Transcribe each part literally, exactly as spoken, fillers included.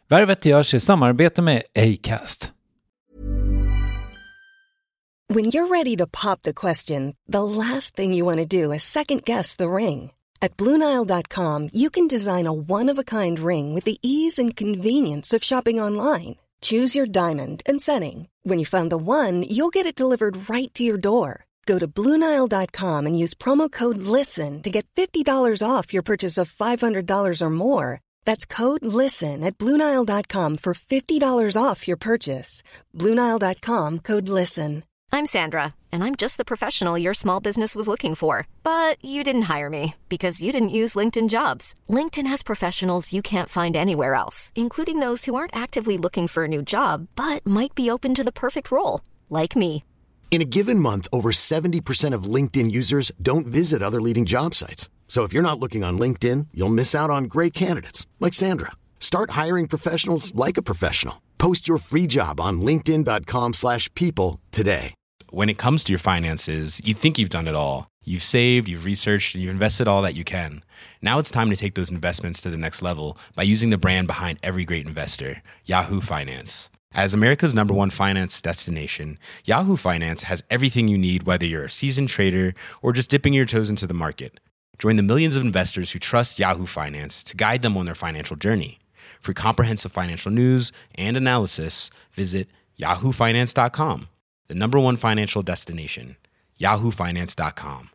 Värvet görs i samarbete med Acast. When you're ready to pop the question, the last thing you want to do is second guess the ring. At Blue Nile dot com, you can design a one-of-a-kind ring with the ease and convenience of shopping online. Choose your diamond and setting. When you find the one, you'll get it delivered right to your door. Go to Blue Nile dot com and use promo code LISTEN to get fifty dollars off your purchase of five hundred dollars or more. That's code LISTEN at Blue Nile dot com for fifty dollars off your purchase. Blue Nile dot com, code LISTEN. I'm Sandra, and I'm just the professional your small business was looking for. But you didn't hire me because you didn't use LinkedIn Jobs. LinkedIn has professionals you can't find anywhere else, including those who aren't actively looking for a new job, but might be open to the perfect role, like me. In a given month, over seventy percent of LinkedIn users don't visit other leading job sites. So if you're not looking on LinkedIn, you'll miss out on great candidates like Sandra. Start hiring professionals like a professional. Post your free job on linkedin dot com slash people today. When it comes to your finances, you think you've done it all. You've saved, you've researched, and you've invested all that you can. Now it's time to take those investments to the next level by using the brand behind every great investor, Yahoo Finance. As America's number one finance destination, Yahoo Finance has everything you need, whether you're a seasoned trader or just dipping your toes into the market. Join the millions of investors who trust Yahoo Finance to guide them on their financial journey. For comprehensive financial news and analysis, visit yahoo finance dot com. The number one financial destination, yahoo finance dot com.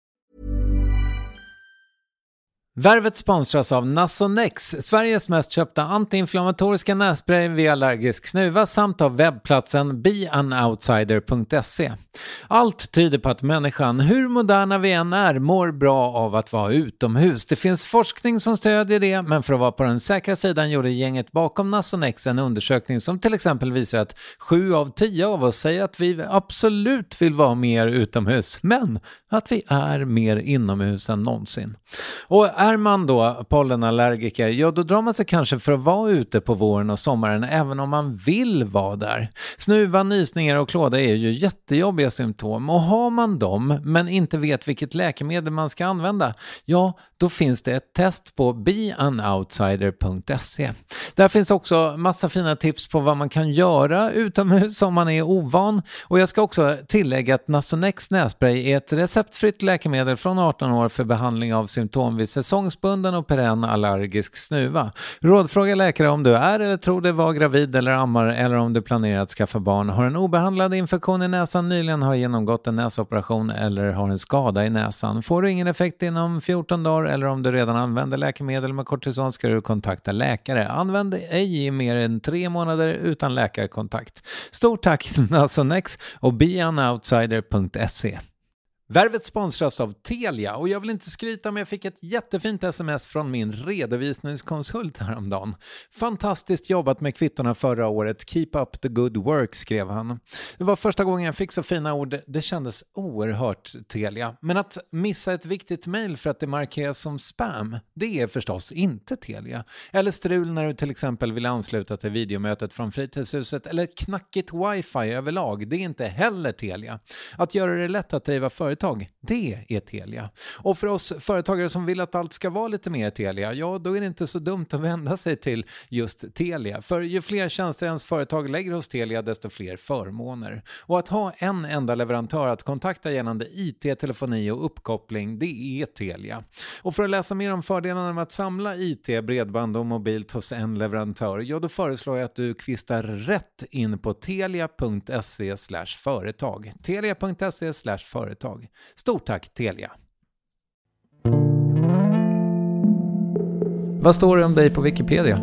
Värvet sponsras av Nasonex, Sveriges mest köpta antiinflammatoriska nässpray vid allergisk snuva, samt av webbplatsen be an outsider punkt se. Allt tyder på att människan, hur moderna vi än är, mår bra av att vara utomhus. Det finns forskning som stödjer det, men för att vara på den säkra sidan gjorde gänget bakom Nasonex en undersökning som till exempel visar att sju av tio av oss säger att vi absolut vill vara mer utomhus, men att vi är mer inomhus än någonsin. Och är man då pollenallergiker, ja då drar man sig kanske för att vara ute på våren och sommaren även om man vill vara där. Snuva, nysningar och klåda är ju jättejobbiga symptom, och har man dem men inte vet vilket läkemedel man ska använda, ja då finns det ett test på be an outsider punkt se. Där finns också massa fina tips på vad man kan göra utomhus om man är ovan, och jag ska också tillägga att Nasonex nässpray är ett receptfritt läkemedel från arton år för behandling av symptom vid säsongsbunden och perenn allergisk snuva. Rådfråga läkare om du är eller tror dig vara gravid eller ammar, eller om du planerar att skaffa barn, har en obehandlad infektion i näsan, nyligen har genomgått en näsoperation eller har en skada i näsan. Får du ingen effekt inom fjorton dagar eller om du redan använder läkemedel med kortison ska du kontakta läkare. Använd ej i mer än tre månader utan läkarkontakt. Stort tack Nasonex och be an outsider punkt se. Värvet sponsras av Telia, och jag vill inte skryta, men jag fick ett jättefint sms från min redovisningskonsult häromdagen. Fantastiskt jobbat med kvittorna förra året. Keep up the good work, skrev han. Det var första gången jag fick så fina ord. Det kändes oerhört Telia. Men att missa ett viktigt mejl för att det markeras som spam, det är förstås inte Telia. Eller strul när du till exempel vill ansluta till videomötet från fritidshuset, eller knackigt wifi överlag, det är inte heller Telia. Att göra det lätt att driva företag, det är Telia. Och för oss företagare som vill att allt ska vara lite mer Telia, ja då är det inte så dumt att vända sig till just Telia. För ju fler tjänster ens företag lägger hos Telia, desto fler förmåner. Och att ha en enda leverantör att kontakta gällande I T, telefoni och uppkoppling, det är Telia. Och för att läsa mer om fördelarna med att samla I T, bredband och mobilt hos en leverantör, ja då föreslår jag att du kvistar rätt in på telia punkt se slash företag. telia punkt se slash företag. Stort tack Telia. Vad står det om dig på Wikipedia?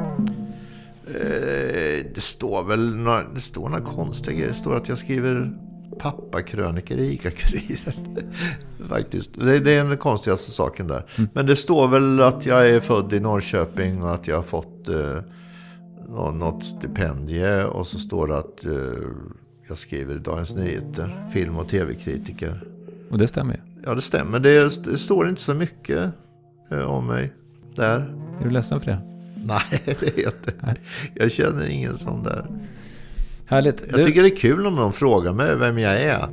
Eh, det står väl några, det står några konstiga grejer. Det står att jag skriver pappakröniker i ICA-Kuriren. Faktiskt. Det, det är den konstigaste saken där. Mm. Men det står väl att jag är född i Norrköping och att jag har fått eh, något stipendie. Och så står det att eh, jag skriver i Dagens Nyheter, film- och tv-kritiker. Och det stämmer. Ja, det stämmer. Det, det står inte så mycket eh, om mig där. Är du ledsen för det? Nej, det är inte. Nej. Jag känner ingen sån där. Härligt. Jag du... tycker det är kul om någon frågar mig vem jag är.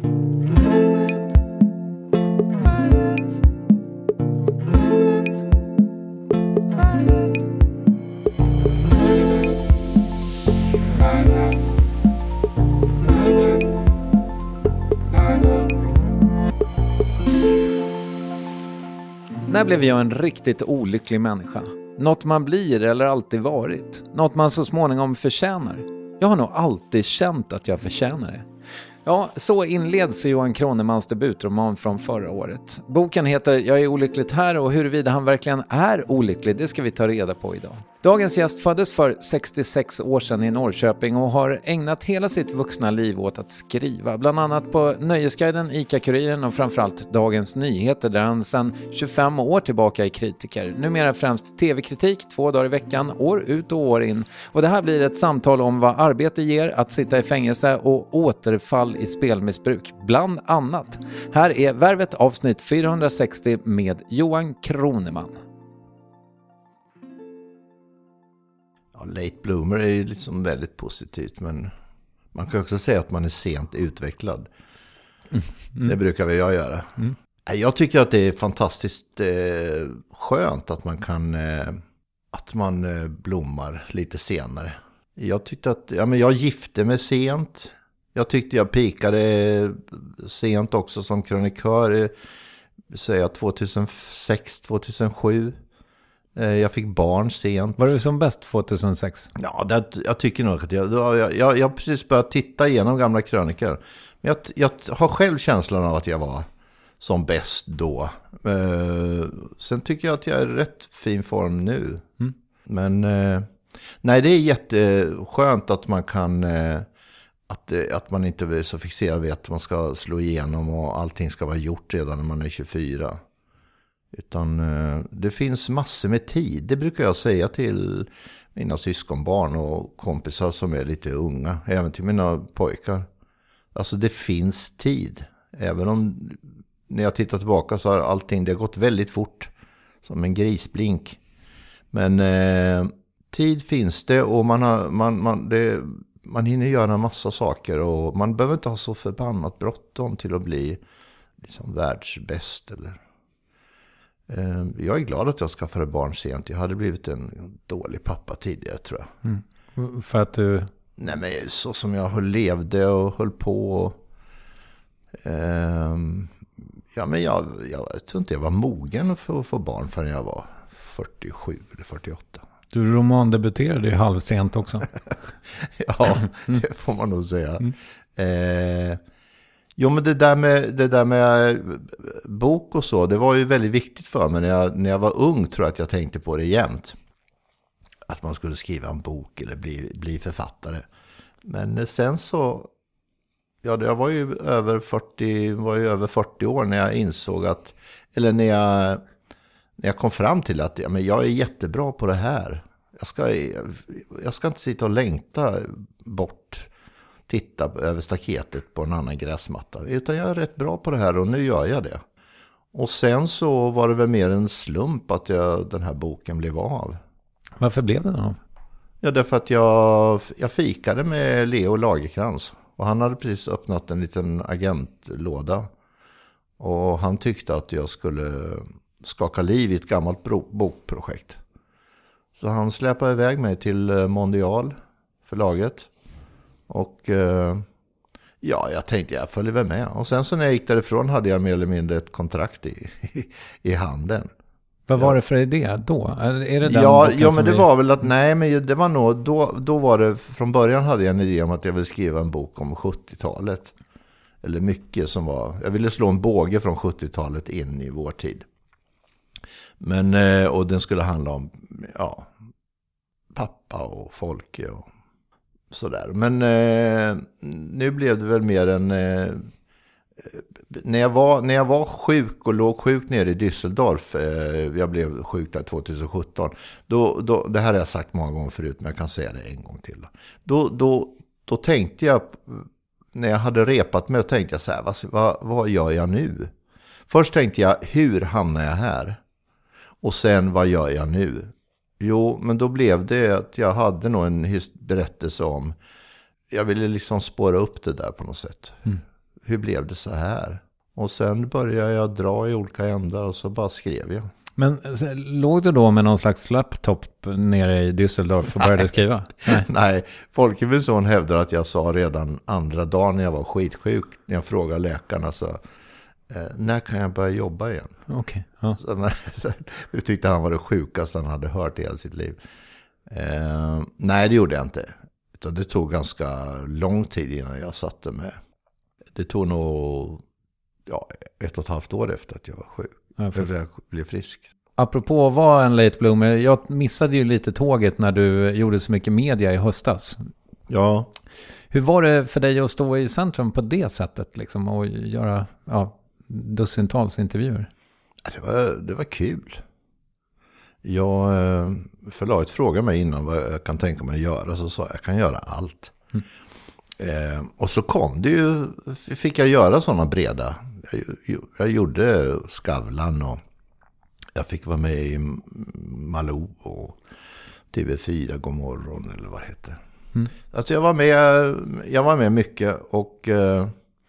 När blev jag en riktigt olycklig människa? Något man blir eller alltid varit. Något man så småningom förtjänar. Jag har nog alltid känt att jag förtjänar det. Ja, så inleds Johan Kronemans debutroman från förra året. Boken heter Jag är olyckligt här och huruvida han verkligen är olycklig, det ska vi ta reda på idag. Dagens gäst föddes för sextiosex år sedan i Norrköping och har ägnat hela sitt vuxna liv åt att skriva. Bland annat på Nöjesguiden, ICA-Kuriren och framförallt Dagens Nyheter där han sedan tjugofem år tillbaka är kritiker. Numera främst tv-kritik två dagar i veckan, år ut och år in. Och det här blir ett samtal om vad arbete ger, att sitta i fängelse och återfall i spelmissbruk, bland annat. Här är Värvet avsnitt fyrahundrasextio med Johan Kroneman. Ja, late bloomer är ju liksom väldigt positivt, men man kan också säga att man är sent utvecklad. Mm. Mm. Det brukar väl jag göra. Mm. Jag tycker att det är fantastiskt eh, skönt att man kan eh, att man eh, blommar lite senare. Jag tyckte att ja, men jag gifte mig sent. Jag tyckte jag pikade sent också som krönikör, säger tvåtusensex tvåtusensju. Jag fick barn sent. Var du som bäst tvåtusensex? Ja, det, jag tycker nog att jag, jag, jag, jag precis börjat titta igenom gamla krönikor. Men jag, jag har själv känslan av att jag var som bäst då. Uh, sen tycker jag att jag är i rätt fin form nu. Mm. Men uh, nej, det är jätteskönt att man kan... Uh, Att, att man inte är så fixerad vid att man ska slå igenom och allting ska vara gjort redan när man är tjugofyra. Utan eh, det finns massor med tid. Det brukar jag säga till mina syskonbarn och kompisar som är lite unga. Även till mina pojkar. Alltså det finns tid. Även om när jag tittar tillbaka så har allting det har gått väldigt fort. Som en grisblink. Men eh, tid finns det och man har... Man, man, det, Man hinner göra en massa saker och man behöver inte ha så förbannat bråttom till att bli liksom världsbäst. Eller. Eh, jag är glad att jag skaffade barn sent. Jag hade blivit en dålig pappa tidigare, tror jag. Mm. För att du... Nej, men så som jag levde och höll på. Och, eh, ja, men jag, jag, jag tror inte jag var mogen för att få barn förrän jag var fyrtiosju eller fyrtioåtta. Du romandebuterade ju halvsent också. Ja, det får man nog säga. Mm. Eh, jo, men det där, med, det där med bok och så, det var ju väldigt viktigt för mig. När jag, när jag var ung tror jag att jag tänkte på det jämt. Att man skulle skriva en bok eller bli, bli författare. Men sen så, ja, jag var ju över fyrtio, var ju över fyrtio år när jag insåg att, eller när jag... När jag kom fram till att ja, men jag är jättebra på det här. Jag ska, jag ska inte sitta och längta bort, titta över staketet på en annan gräsmatta. Utan jag är rätt bra på det här och nu gör jag det. Och sen så var det väl mer en slump att jag, den här boken blev av. Varför blev den av? Ja, därför att jag, jag fikade med Leo Lagerkrans. Och han hade precis öppnat en liten agentlåda. Och han tyckte att jag skulle... skaka liv i ett gammalt bokprojekt. Så han släpade iväg mig till Mondial förlaget. Och eh, ja, jag tänkte jag följer väl med. Och sen så när jag gick därifrån hade jag mer eller mindre ett kontrakt i, i handen. Vad var det för idé då? Är det den ja, ja, men det vi... var väl att nej, men det var nog då, då var det från början hade jag en idé om att jag ville skriva en bok om sjuttiotalet. Eller mycket som var, jag ville slå en båge från sjuttiotalet in i vår tid. Men, och den skulle handla om ja, pappa och Folke och sådär. Men eh, nu blev det väl mer en... Eh, när, jag var, när jag var sjuk och låg sjuk nere i Düsseldorf, eh, jag blev sjuk där tjugohundrasjutton, då, då, det här har jag sagt många gånger förut men jag kan säga det en gång till. Då, då, då tänkte jag, när jag hade repat mig, tänkte jag så här, vad, vad, vad gör jag nu? Först tänkte jag, hur hamnar jag här? Och sen, vad gör jag nu? Jo, men då blev det att jag hade nog en berättelse om... Jag ville liksom spåra upp det där på något sätt. Mm. Hur blev det så här? Och sen började jag dra i olika ändar och så bara skrev jag. Men låg du då med någon slags laptop nere i Düsseldorf och började skriva? Nej, Nej. Folkevilsson hävdar att jag sa redan andra dagen när jag var skitsjuk, när jag frågade läkarna så... eh, när kan jag börja jobba igen? Okej. Okay. Ja. Du tyckte han var det sjukaste han hade hört i hela sitt liv. Eh, nej, det gjorde jag inte. Utan det tog ganska lång tid innan jag satte mig. Det tog nog ja, ett och ett halvt år efter att jag var sjuk. Ja, för... Efter jag blev frisk. Apropå att vara en late bloomer, jag missade ju lite tåget när du gjorde så mycket media i höstas. Ja. Hur var det för dig att stå i centrum på det sättet liksom, och göra ja, dussintals intervjuer? Det var, det var kul. Jag, förlaget frågade mig innan vad jag kan tänka mig att göra, så sa jag, jag kan göra allt. Mm. Eh, och så kom det ju, fick jag göra sådana breda. Jag, jag gjorde Skavlan och jag fick vara med i Malou och T V fyra Godmorgon eller vad det heter. Mm. Alltså jag var med, jag var med mycket och eh,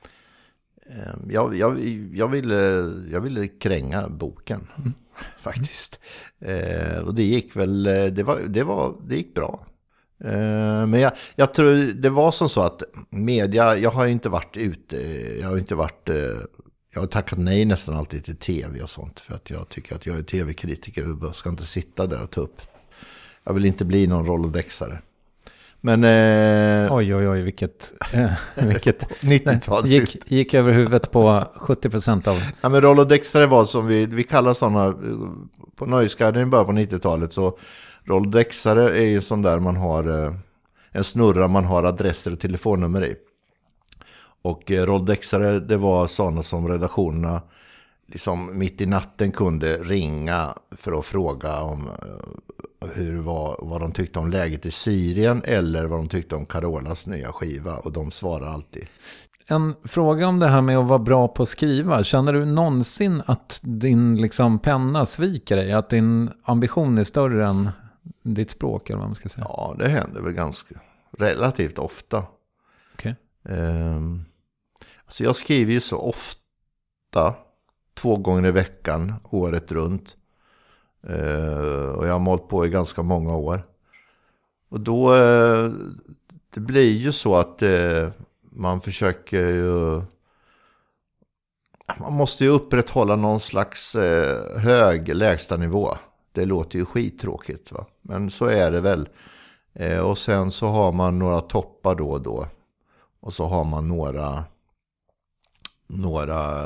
jag, jag, jag, ville, jag ville kränga boken mm. faktiskt. Eh, och det gick väl, det, var, det, var, det gick bra. Eh, men jag, jag tror det var som så att media, jag har inte varit ute, jag har inte varit... Eh, Jag har tackat nej nästan alltid till tv och sånt. För att jag tycker att jag är tv-kritiker och jag ska inte sitta där och ta upp. Jag vill inte bli någon rolodexare. Men... Eh, oj, oj, oj, vilket... Eh, vilket nittiotalet gick, gick över huvudet på sjuttio procent av... Ja, men rolodexare var som vi, vi kallar sådana... På Nöjesguiden i början på nittiotalet så... Rolodexare är ju sån där man har... Eh, en snurra man har adresser och telefonnummer i. Och eh, rolldexare, det var sådana som redaktionerna liksom mitt i natten kunde ringa för att fråga om eh, hur var, vad de tyckte om läget i Syrien eller vad de tyckte om Carolas nya skiva, och de svarar alltid. En fråga om det här med att vara bra på att skriva. Känner du någonsin att din liksom penna sviker dig? Att din ambition är större än ditt språk, eller vad man ska säga? Ja, det händer väl ganska relativt ofta. Okej. Okay. Um, alltså jag skriver ju så ofta, två gånger i veckan, året runt. Uh, och jag har målt på i ganska många år. Och då, uh, det blir ju så att uh, man försöker ju, man måste ju upprätthålla någon slags uh, hög lägsta nivå. Det låter ju skittråkigt, va? Men så är det väl. Uh, och sen så har man några toppar då och då. Och så har man några några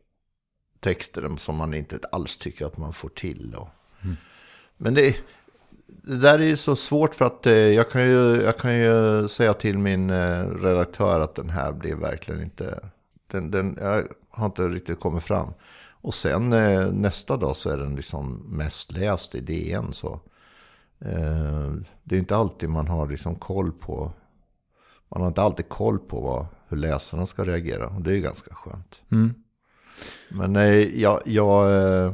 texter som man inte alls tycker att man får till. Och. Mm. Men det, det där är ju så svårt för att eh, jag, kan ju, jag kan ju säga till min eh, redaktör att den här blir verkligen inte... Den, den, jag har inte riktigt kommit fram. Och sen eh, nästa dag så är den liksom mest läst i D N. Så, eh, det är inte alltid man har liksom koll på... Man har inte alltid koll på vad, hur läsarna ska reagera. Och det är ju ganska skönt. Mm. Men nej, jag, jag,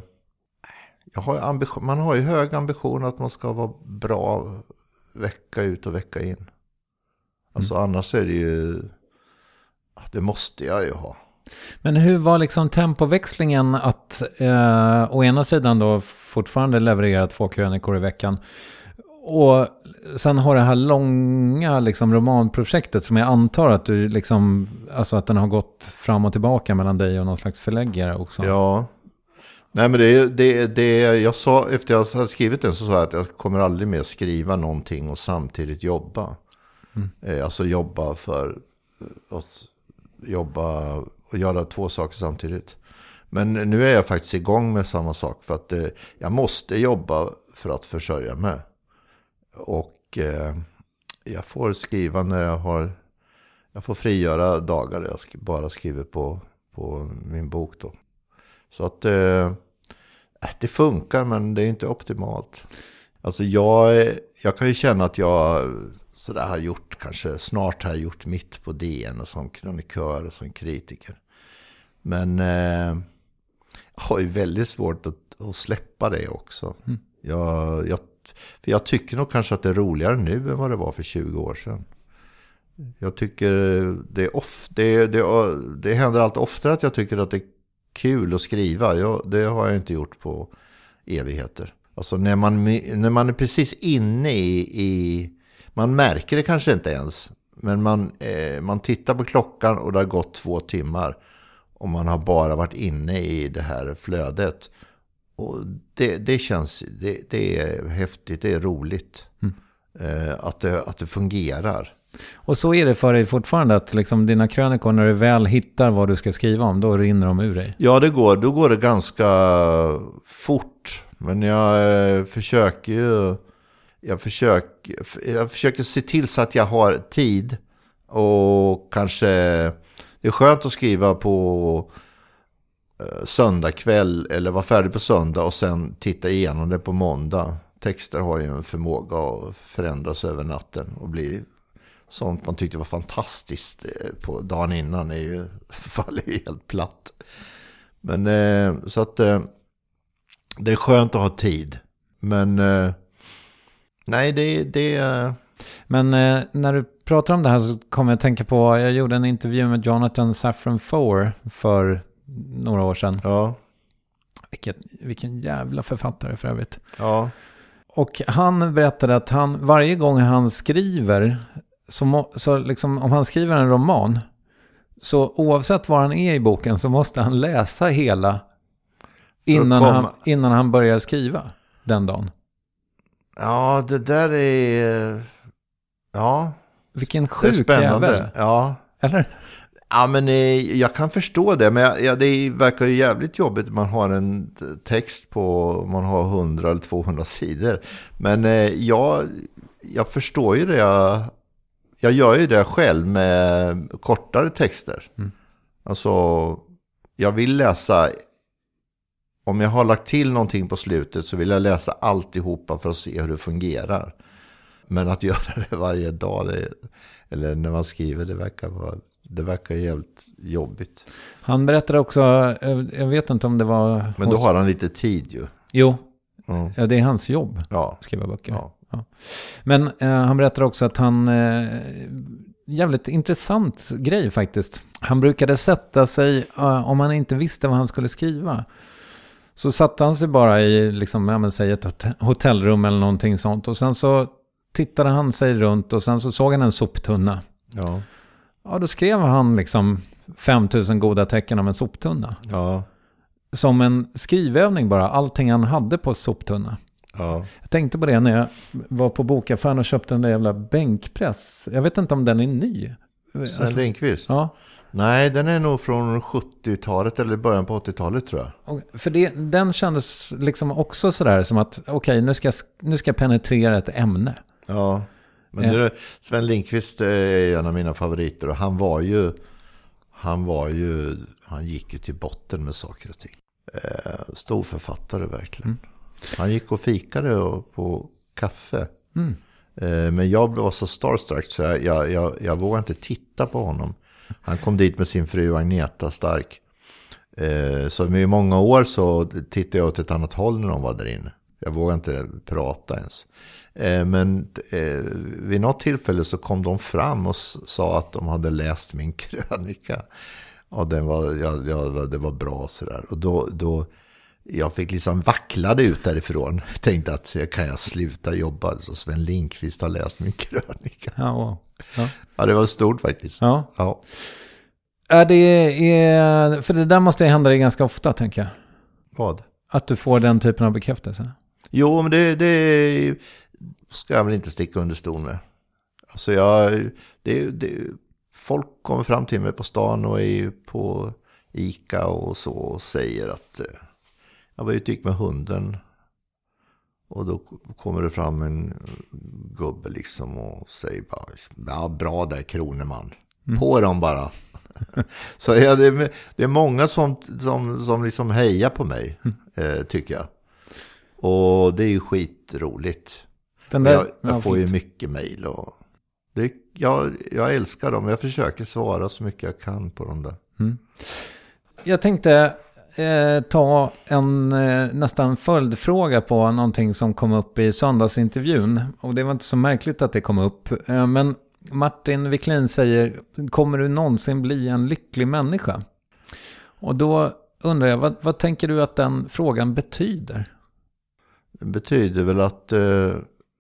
jag har ambition, man har ju hög ambition att man ska vara bra vecka ut och vecka in. Alltså mm. annars är det ju... Det måste jag ju ha. Men hur var liksom tempoväxlingen att eh, å ena sidan då fortfarande leverera två krönikor i veckan, och sen har det här långa liksom romanprojektet som jag antar att du liksom, alltså att den har gått fram och tillbaka mellan dig och någon slags förläggare också. Ja. Nej, men det det det jag sa efter jag hade skrivit den, så sa jag att jag kommer aldrig mer skriva någonting och samtidigt jobba. Mm. Alltså jobba för att jobba och göra två saker samtidigt. Men nu är jag faktiskt igång med samma sak, för att jag måste jobba för att försörja mig. Och eh, jag får skriva när jag har, jag får frigöra dagar jag sk- bara skriver på, på min bok då. Så att eh, det funkar, men det är inte optimalt. Alltså jag, jag kan ju känna att jag så där har gjort, kanske snart har jag gjort mitt på D N och som krönikör och som kritiker. Men eh, jag har ju väldigt svårt att, att släppa det också. Mm. Jag, jag För jag tycker nog kanske att det är roligare nu än vad det var för tjugo år sedan. Jag tycker det är of, det, det, det händer allt oftare att jag tycker att det är kul att skriva. Jag, det har jag inte gjort på evigheter. Alltså när man, när man är precis inne i, i... Man märker det kanske inte ens. Men man, eh, man tittar på klockan och det har gått två timmar. om man har bara varit inne i det här flödet. Och det, det känns, det, det är häftigt, det är roligt. Mm. Eh, att, det, att det fungerar. Och så är det för dig fortfarande att liksom dina krönikor, när du väl hittar vad du ska skriva om, då rinner de ur dig? Ja, det går. Då går det ganska fort. Men jag eh, försöker ju... Jag försöker, jag försöker se till så att jag har tid. Och kanske... Det är skönt att skriva på eh, söndag kväll eller vara färdig på söndag och sen titta igenom det på måndag. Texter har ju en förmåga att förändras över natten och bli sånt man tyckte var fantastiskt på dagen innan är ju, faller ju helt platt. Men eh, så att eh, det är skönt att ha tid. Men eh, nej, det det eh... Men eh, när du pratar om det här så kommer jag att tänka på, jag gjorde en intervju med Jonathan Safran Foer för några år sedan. Ja. Vilken, vilken jävla författare för övrigt. Ja. Och han berättade att han varje gång han skriver, så, må, så liksom, om han skriver en roman, så oavsett var han är i boken så måste han läsa hela innan han, innan han börjar skriva den dagen. Ja, det där är... Ja. Vilken sjuk jävel. Ja. Eller? Ja, men eh, jag kan förstå det. Men jag, ja, det verkar ju jävligt jobbigt. Man har en text på, man har hundra eller tvåhundra sidor. Men eh, jag, jag förstår ju det. Jag, jag gör ju det själv med kortare texter. Mm. Alltså, jag vill läsa... Om jag har lagt till någonting på slutet så vill jag läsa alltihopa för att se hur det fungerar. Men att göra det varje dag, det, eller när man skriver, det verkar vara, det verkar jävligt jobbigt. Han berättade också, jag vet inte om det var... Men då hos... har han lite tid ju. Jo, mm. ja, det är hans jobb, ja. Att skriva böcker. Ja. Ja. Men eh, han berättade också att han, eh, jävligt intressant grej faktiskt. Han brukade sätta sig, eh, om han inte visste vad han skulle skriva, så satte han sig bara i, liksom, ja, men, säg ett hotellrum eller någonting sånt. Och sen så tittade han sig runt och sen så såg han en soptunna. Ja. Ja, då skrev han liksom femtusen goda tecken om en soptunna. Ja. Som en skrivövning bara, allting han hade på soptunna. Ja. Jag tänkte på det när jag var på bokaffären och köpte den där jävla bänkpress. Jag vet inte om den är ny. Sven alltså, Lindqvist? Ja. Nej, den är nog från sjuttiotalet eller början på åttiotalet tror jag. Och för det, den kändes liksom också sådär som att okej, okay, nu, ska, nu ska jag penetrera ett ämne. Ja, men ja. Det, Sven Lindqvist är en av mina favoriter och han var ju han var ju han gick ju till botten med saker och ting. Eh, stor författare verkligen. Mm. Han gick och fikade och, på kaffe. Mm. Eh, men jag var så starstruck så jag, jag, jag, jag vågade inte titta på honom. Han kom dit med sin fru Agneta Stark. Eh, så med många år så tittade jag åt ett annat håll när de var där inne. Jag vågade inte prata ens. Eh, men eh, vid något tillfälle så kom de fram och s- sa att de hade läst min krönika. Och den var, ja, ja, det var bra sådär. Och då, då jag fick liksom vacklade ut därifrån. Tänkte att kan jag sluta jobba så Sven Lindqvist har läst min krönika. Ja, wow. Ja. Ja, det var stort faktiskt. Ja. Ja. Är det, är, för det där måste ju hända dig ganska ofta, tänker jag. Vad? Att du får den typen av bekräftelse. Jo, men det, det ska jag väl inte sticka under stol med. Alltså jag, det, det, folk kommer fram till mig på stan och är på Ica och så och säger att jag var ute gick med hunden. Och då kommer det fram en gubbe liksom och säger bara, ja, bra där Kroneman. Mm. På dem bara. Så ja, det, är, det är många som, som, som liksom hejar på mig, mm. eh, tycker jag. Och det är ju skitroligt. Den där, jag jag ja, får fint. ju mycket mejl och det, jag, jag älskar dem. Jag försöker svara så mycket jag kan på dem där. Mm. Jag tänkte eh, ta en eh, nästan följdfråga på någonting som kom upp i söndagsintervjun. Och det var inte så märkligt att det kom upp. Eh, men Martin Wiklin säger, kommer du någonsin bli en lycklig människa? Och då undrar jag, vad, vad tänker du att den frågan betyder? Det betyder väl att eh,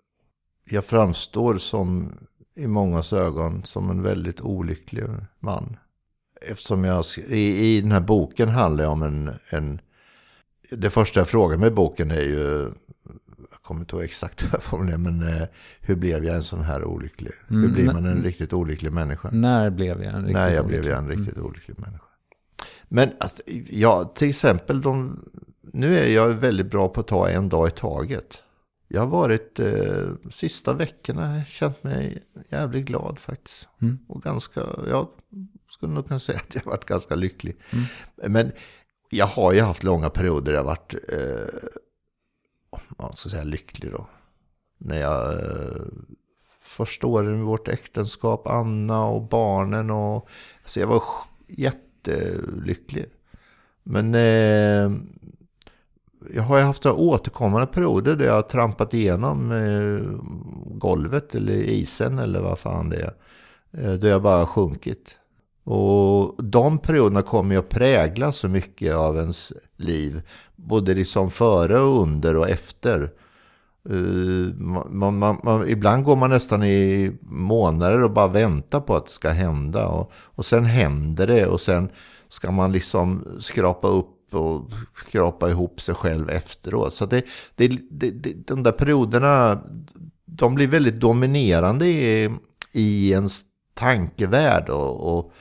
jag framstår som i mångas ögon som en väldigt olycklig man. eftersom jag i, i den här boken handlar om en, en det första jag frågar med boken är ju, jag kommer inte ihåg exakt hur jag formulerar, men eh, hur blev jag en sån här olycklig? Mm, hur blir man en riktigt olycklig människa? När blev jag en riktigt När jag olycklig? blev jag en riktigt mm. olycklig människa. Men alltså, ja, till exempel, de, nu är jag väldigt bra på att ta en dag i taget. Jag har varit, eh, sista veckorna känt mig jävligt glad faktiskt. Mm. Och ganska, jag skulle nog kunna säga att jag har varit ganska lycklig. Mm. Men jag har ju haft långa perioder där jag har varit, eh, man ska säga lycklig då. När jag, eh, första åren med vårt äktenskap, Anna och barnen och, alltså jag var jättelycklig. Men eh, jag har ju haft återkommande perioder där jag har trampat igenom eh, golvet eller isen eller vad fan det är. Eh, där jag bara sjunkit. Och de perioderna kommer ju att prägla så mycket av ens liv. Både liksom före och under och efter. Uh, man, man, man, ibland går man nästan i månader och bara väntar på att det ska hända. Och, och sen händer det och sen ska man liksom skrapa upp och skrapa ihop sig själv efteråt. Så det, det, det, det, de där perioderna, de blir väldigt dominerande i, i ens tankevärld och, och,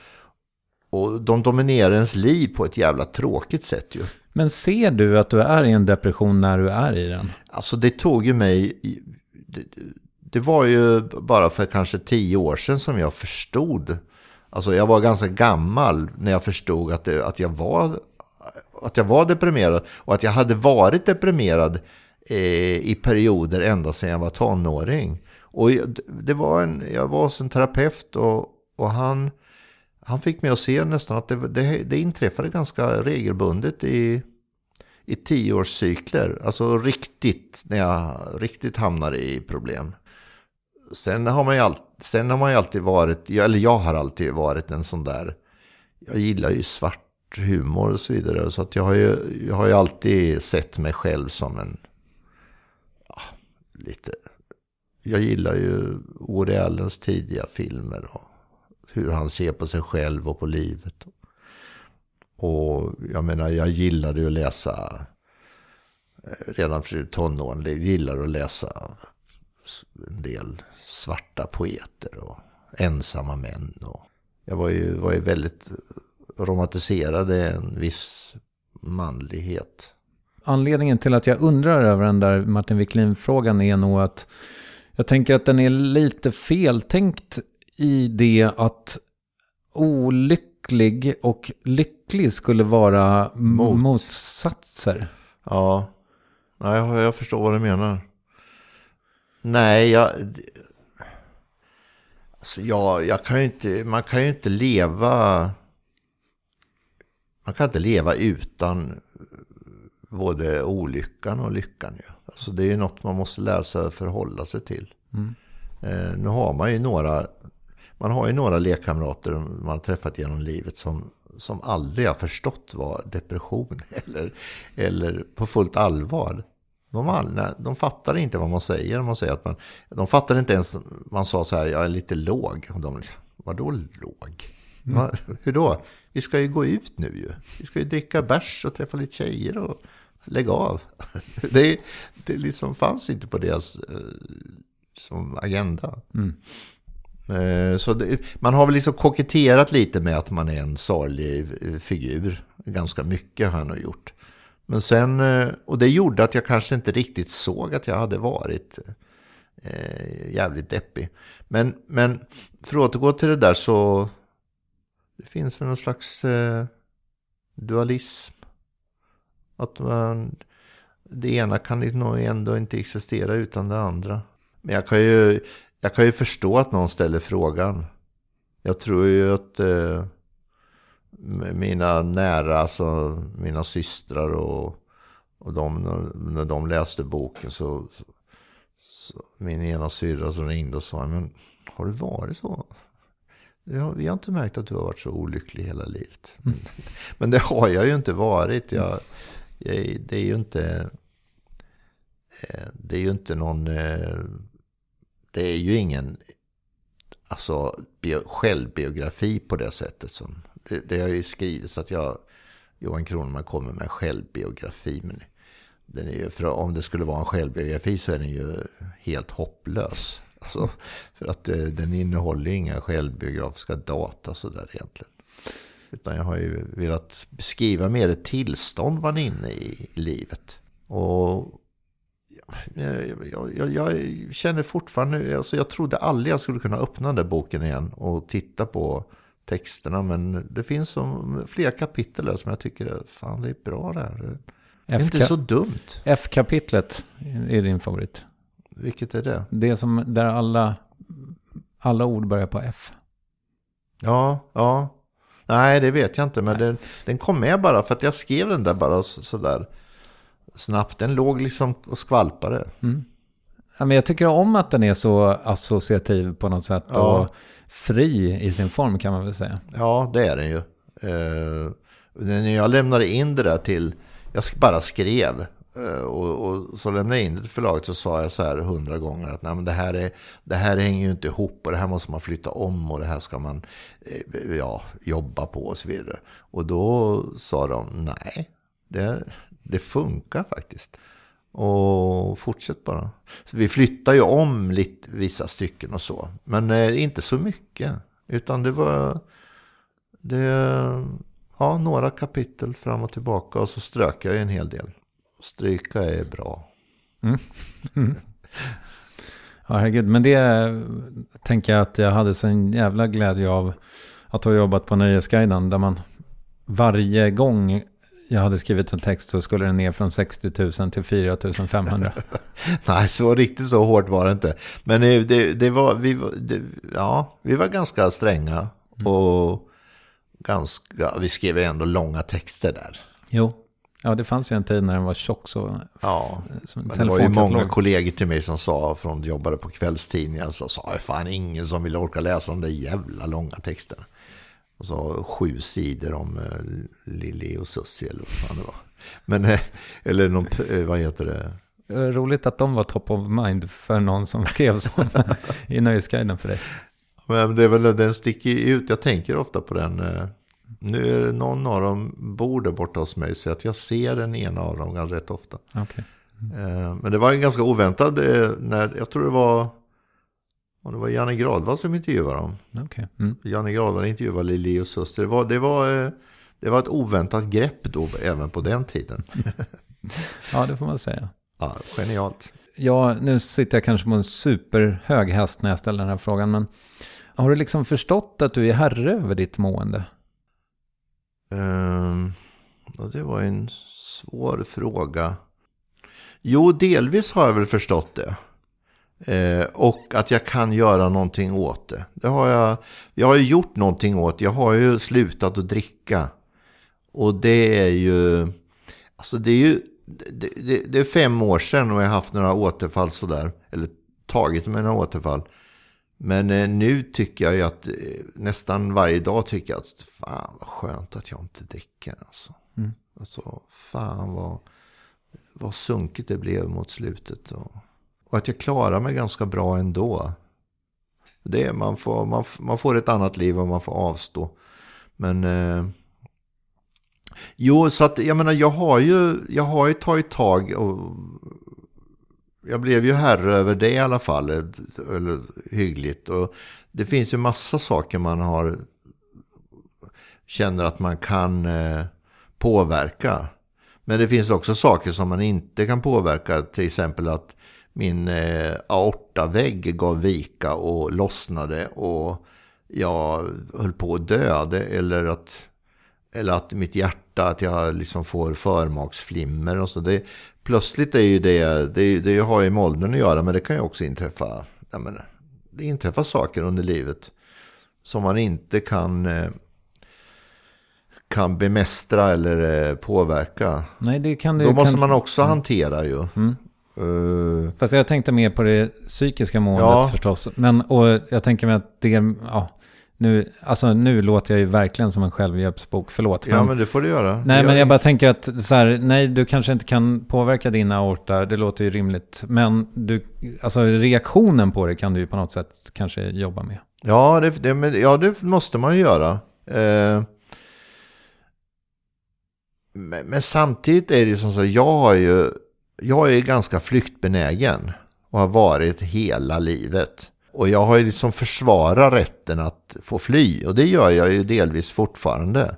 och de dominerar ens liv på ett jävla tråkigt sätt ju. Men ser du att du är i en depression när du är i den? Alltså det tog ju mig, det, det var ju bara för kanske tio år sedan som jag förstod. Alltså jag var ganska gammal när jag förstod att, det, att, jag, var, att jag var deprimerad. Och att jag hade varit deprimerad eh, i perioder ända sedan jag var tonåring. Och det var en, jag var hos en terapeut och, och han, han fick mig att se nästan att det, det, det inträffade ganska regelbundet i, i tioårscykler. Alltså riktigt, när jag riktigt hamnar i problem. Sen har man ju alltid, sen har man ju alltid varit, eller jag har alltid varit en sån där, jag gillar ju svart humor och så vidare. Så att jag har ju, jag har ju alltid sett mig själv som en, ja, lite, jag gillar ju Woody Allens tidiga filmer och hur han ser på sig själv och på livet. Och jag menar, jag gillade ju att läsa, redan för tonåren, jag gillade att läsa en del svarta poeter och ensamma män. Och jag var ju, var ju väldigt romantiserad i en viss manlighet. Anledningen till att jag undrar över den där Martin Wiklin-frågan är nog att jag tänker att den är lite feltänkt i det att olycklig och lycklig skulle vara Mot. motsatser. Ja, jag, jag förstår vad du menar. Nej, jag, alltså jag, jag kan ju inte, man kan ju inte leva, man kan inte leva utan både olyckan och lyckan ju. Alltså det är ju något man måste lära sig att förhålla sig till. Mm. Eh, nu har man ju några, man har ju några lekkamrater man har träffat genom livet som, som aldrig har förstått vad depression eller, eller på fullt allvar. De, alla, de fattar inte vad man säger. Man säger att man, de fattar inte ens, man sa så här, jag är lite låg. Och de, vadå låg? Mm. Va, hur då? Vi ska ju gå ut nu ju. Vi ska ju dricka bärs och träffa lite tjejer och lägga av. Det, det liksom fanns inte på deras eh, som agenda. Mm. Eh, så det, man har väl liksom koketterat lite med att man är en sorglig figur. Ganska mycket har han nog gjort. Men sen, och det gjorde att jag kanske inte riktigt såg att jag hade varit eh, jävligt deppig. Men, men för att återgå till det där så det finns väl någon slags eh, dualism. Att man, det ena kan nog ändå inte existera utan det andra. Men jag kan ju, jag kan ju förstå att någon ställer frågan. Jag tror ju att eh, mina nära, alltså mina systrar och, och de, när de läste boken så, så, så min ena syrra som ringde och sa, men har du varit så? Ja, vi har inte märkt att du har varit så olycklig hela livet. Mm. Men det har jag ju inte varit. Jag, jag, det är ju inte det är ju inte någon, det är ju ingen alltså bio, självbiografi på det sättet som det, det har ju skrivits att jag, Johan Kronman kommer med en självbiografi, men den är ju, för om det skulle vara en självbiografi så är den ju helt hopplös. Alltså, för att eh, den innehåller inga självbiografiska data så där egentligen. Utan jag har ju velat beskriva mer ett tillstånd man är inne i, i livet. Och jag, jag, jag, jag känner fortfarande, alltså jag trodde aldrig jag skulle kunna öppna den där boken igen och titta på texterna, men det finns som flera kapitel där som jag tycker, fan det är bra där. Det är inte så dumt. F-kapitlet är din favorit. Vilket är det? Det som där alla alla ord börjar på F. Ja, ja. Nej, det vet jag inte, men den, den kom med bara för att jag skrev den där bara så, så där snabbt. Den låg liksom och skvalpade. Mm. Ja, men jag tycker om att den är så associativ på något sätt, ja. Och fri i sin form kan man väl säga. Ja, det är den ju. Eh, när jag lämnade in det där till, jag bara skrev eh, och, och så lämnade jag in det till förlaget, så sa jag så här hundra gånger att nej, men det, här är, det här hänger ju inte ihop och det här måste man flytta om och det här ska man eh, ja, jobba på och så vidare. Och då sa de nej, det, det funkar faktiskt. Och fortsätt bara. Så vi flyttar ju om lite vissa stycken och så. Men eh, inte så mycket. Utan det var det, ja, några kapitel fram och tillbaka. Och så strök jag en hel del. Stryka är bra. Mm. Mm. Ja, herregud. Men det tänker jag att jag hade så en jävla glädje av att ha jobbat på Nöjesguiden. Där man varje gång jag hade skrivit en text så skulle den ner från sextio tusen till fyra tusen femhundra. Nej, så riktigt så hårt var det inte. Men det, det var, vi, det, ja, vi var ganska stränga. Och ganska, vi skrev ändå långa texter där. Jo, ja, det fanns ju en tid när den var tjock så. Ja, men det var ju många kollegor till mig som sa, från jobbade på kvällstidningar, så sa jag fan ingen som vill orka läsa de där jävla långa texterna. Och så sju sidor om uh, Lili och Sussi eller vad fan det var. Men, uh, eller någon, uh, vad heter det? Roligt att de var top of mind för någon som skrev så i Nöjesguiden för dig. Men det är väl, den sticker ut, jag tänker ofta på den. Uh, nu är någon av dem bor där borta hos mig, så att jag ser den ena av dem ganska rätt ofta. Okay. Mm. Uh, men det var en ganska oväntad, uh, när, jag tror det var Och det var Janne Gradvall som intervjuade dem. Okay. Mm. Janne Gradvall intervjuade Lili och Suster. Det var, det, var, det var ett oväntat grepp då, även på den tiden. Ja, det får man säga. Ja, genialt. Ja, nu sitter jag kanske på en superhög häst när jag ställer den här frågan. Men har du liksom förstått att du är herre över ditt mående? Um, det var en svår fråga. Jo, delvis har jag väl förstått det. Eh, och att jag kan göra någonting åt det. Det har jag, jag har ju gjort någonting åt. Jag har ju slutat att dricka. Och det är ju, alltså det är ju, det, det, det är fem år sedan och jag har haft några återfall sådär. Eller tagit med några återfall. Men eh, nu tycker jag ju att eh, nästan varje dag tycker jag att fan vad skönt att jag inte dricker. Alltså, mm. alltså fan vad, vad sunkigt det blev mot slutet och Och att jag klarar mig ganska bra ändå. Det är, man, får, man, man får ett annat liv och man får avstå. Men eh, jo, så att jag menar, jag har ju, jag har ju tagit tag och jag blev ju herre över det i alla fall. Eller hyggligt. Och det finns ju massa saker man har känner att man kan eh, påverka. Men det finns också saker som man inte kan påverka. Till exempel att min eh, aortavägg gav vika och lossnade och jag höll på att dö. Eller att, eller att mitt hjärta, att jag liksom får förmaksflimmer och så. Det, plötsligt är ju det, det, det har ju med åldern att göra, men det kan ju också inträffa. Jag menar, det inträffar saker under livet som man inte kan, eh, kan bemästra eller eh, påverka. Nej, det kan det, Då måste kan... man också mm. hantera ju. Mm. Uh, Fast jag tänkte mer på det psykiska måendet ja. förstås. Men, och jag tänker mig att det, ja, nu, alltså nu låter jag ju verkligen som en självhjälpsbok, förlåt. Men, ja, men det får du göra. Nej, det men jag bara tänker att så här, nej, du kanske inte kan påverka dina aorta, det låter ju rimligt. Men du, alltså reaktionen på det kan du ju på något sätt kanske jobba med. Ja, det, det, ja, det måste man ju göra. Eh, men, men samtidigt är det som så, jag har ju, jag är ganska flyktbenägen och har varit hela livet. Och jag har ju liksom försvarat rätten att få fly. Och det gör jag ju delvis fortfarande.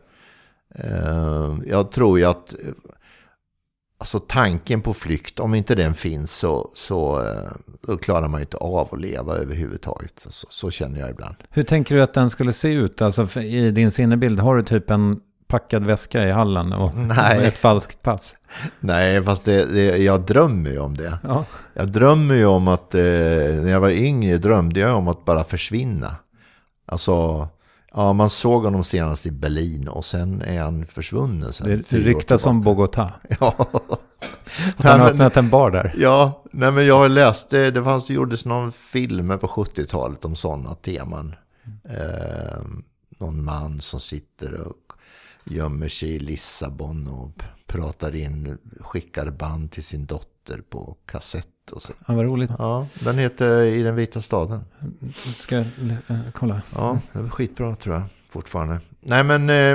Jag tror ju att alltså tanken på flykt, om inte den finns så, så då klarar man inte av att leva överhuvudtaget. Så, så känner jag ibland. Hur tänker du att den skulle se ut? Alltså i din sinnebild, har du typ en packad väska i hallen och Nej. ett falskt pass? Nej, fast det, det, jag drömmer ju om det. Ja. Jag drömmer ju om att, eh, när jag var yngre drömde jag om att bara försvinna. Alltså, ja, man såg honom senast i Berlin och sen är han försvunnen. Sen det ryktas om Bogotá. Ja. Han har öppnat en bar där. Ja, nej, men jag har läst det. Det fanns, det gjordes någon film på sjuttiotalet om sådana teman. Eh, någon man som sitter och gömmer sig i Lissabon och pratar in, skickar band till sin dotter på kassett. Och så. Ja, vad roligt. Ja, den heter I den vita staden. Ska jag äh, kolla? Ja, det är skitbra tror jag fortfarande. Nej men, eh,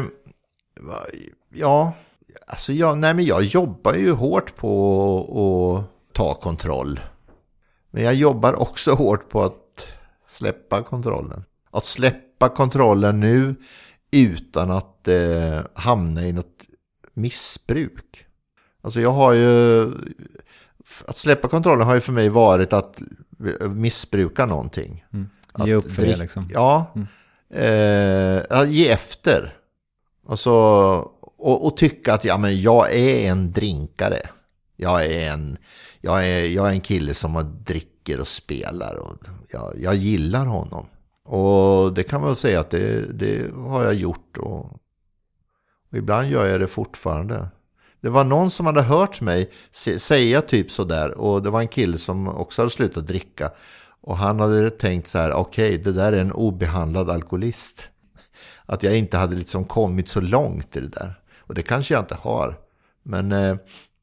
ja, alltså jag, nej men jag jobbar ju hårt på att ta kontroll. Men jag jobbar också hårt på att släppa kontrollen. Att släppa kontrollen nu utan att eh, hamna i något missbruk. Alltså jag har ju, att släppa kontrollen har ju för mig varit att missbruka någonting. Mm. Att ge upp för drick, det liksom. Ja, mm. eh, ge efter. Alltså, och, och tycka att ja, men jag är en drinkare. Jag är en, jag är, jag är en kille som har dricker och spelar. Och jag, jag gillar honom. Och det kan man väl säga att det, det har jag gjort. Och, och ibland gör jag det fortfarande. Det var någon som hade hört mig säga typ sådär. Och det var en kille som också hade slutat dricka. Och han hade tänkt så här, okej, okay, det där är en obehandlad alkoholist. Att jag inte hade liksom kommit så långt i det där. Och det kanske jag inte har. Men eh,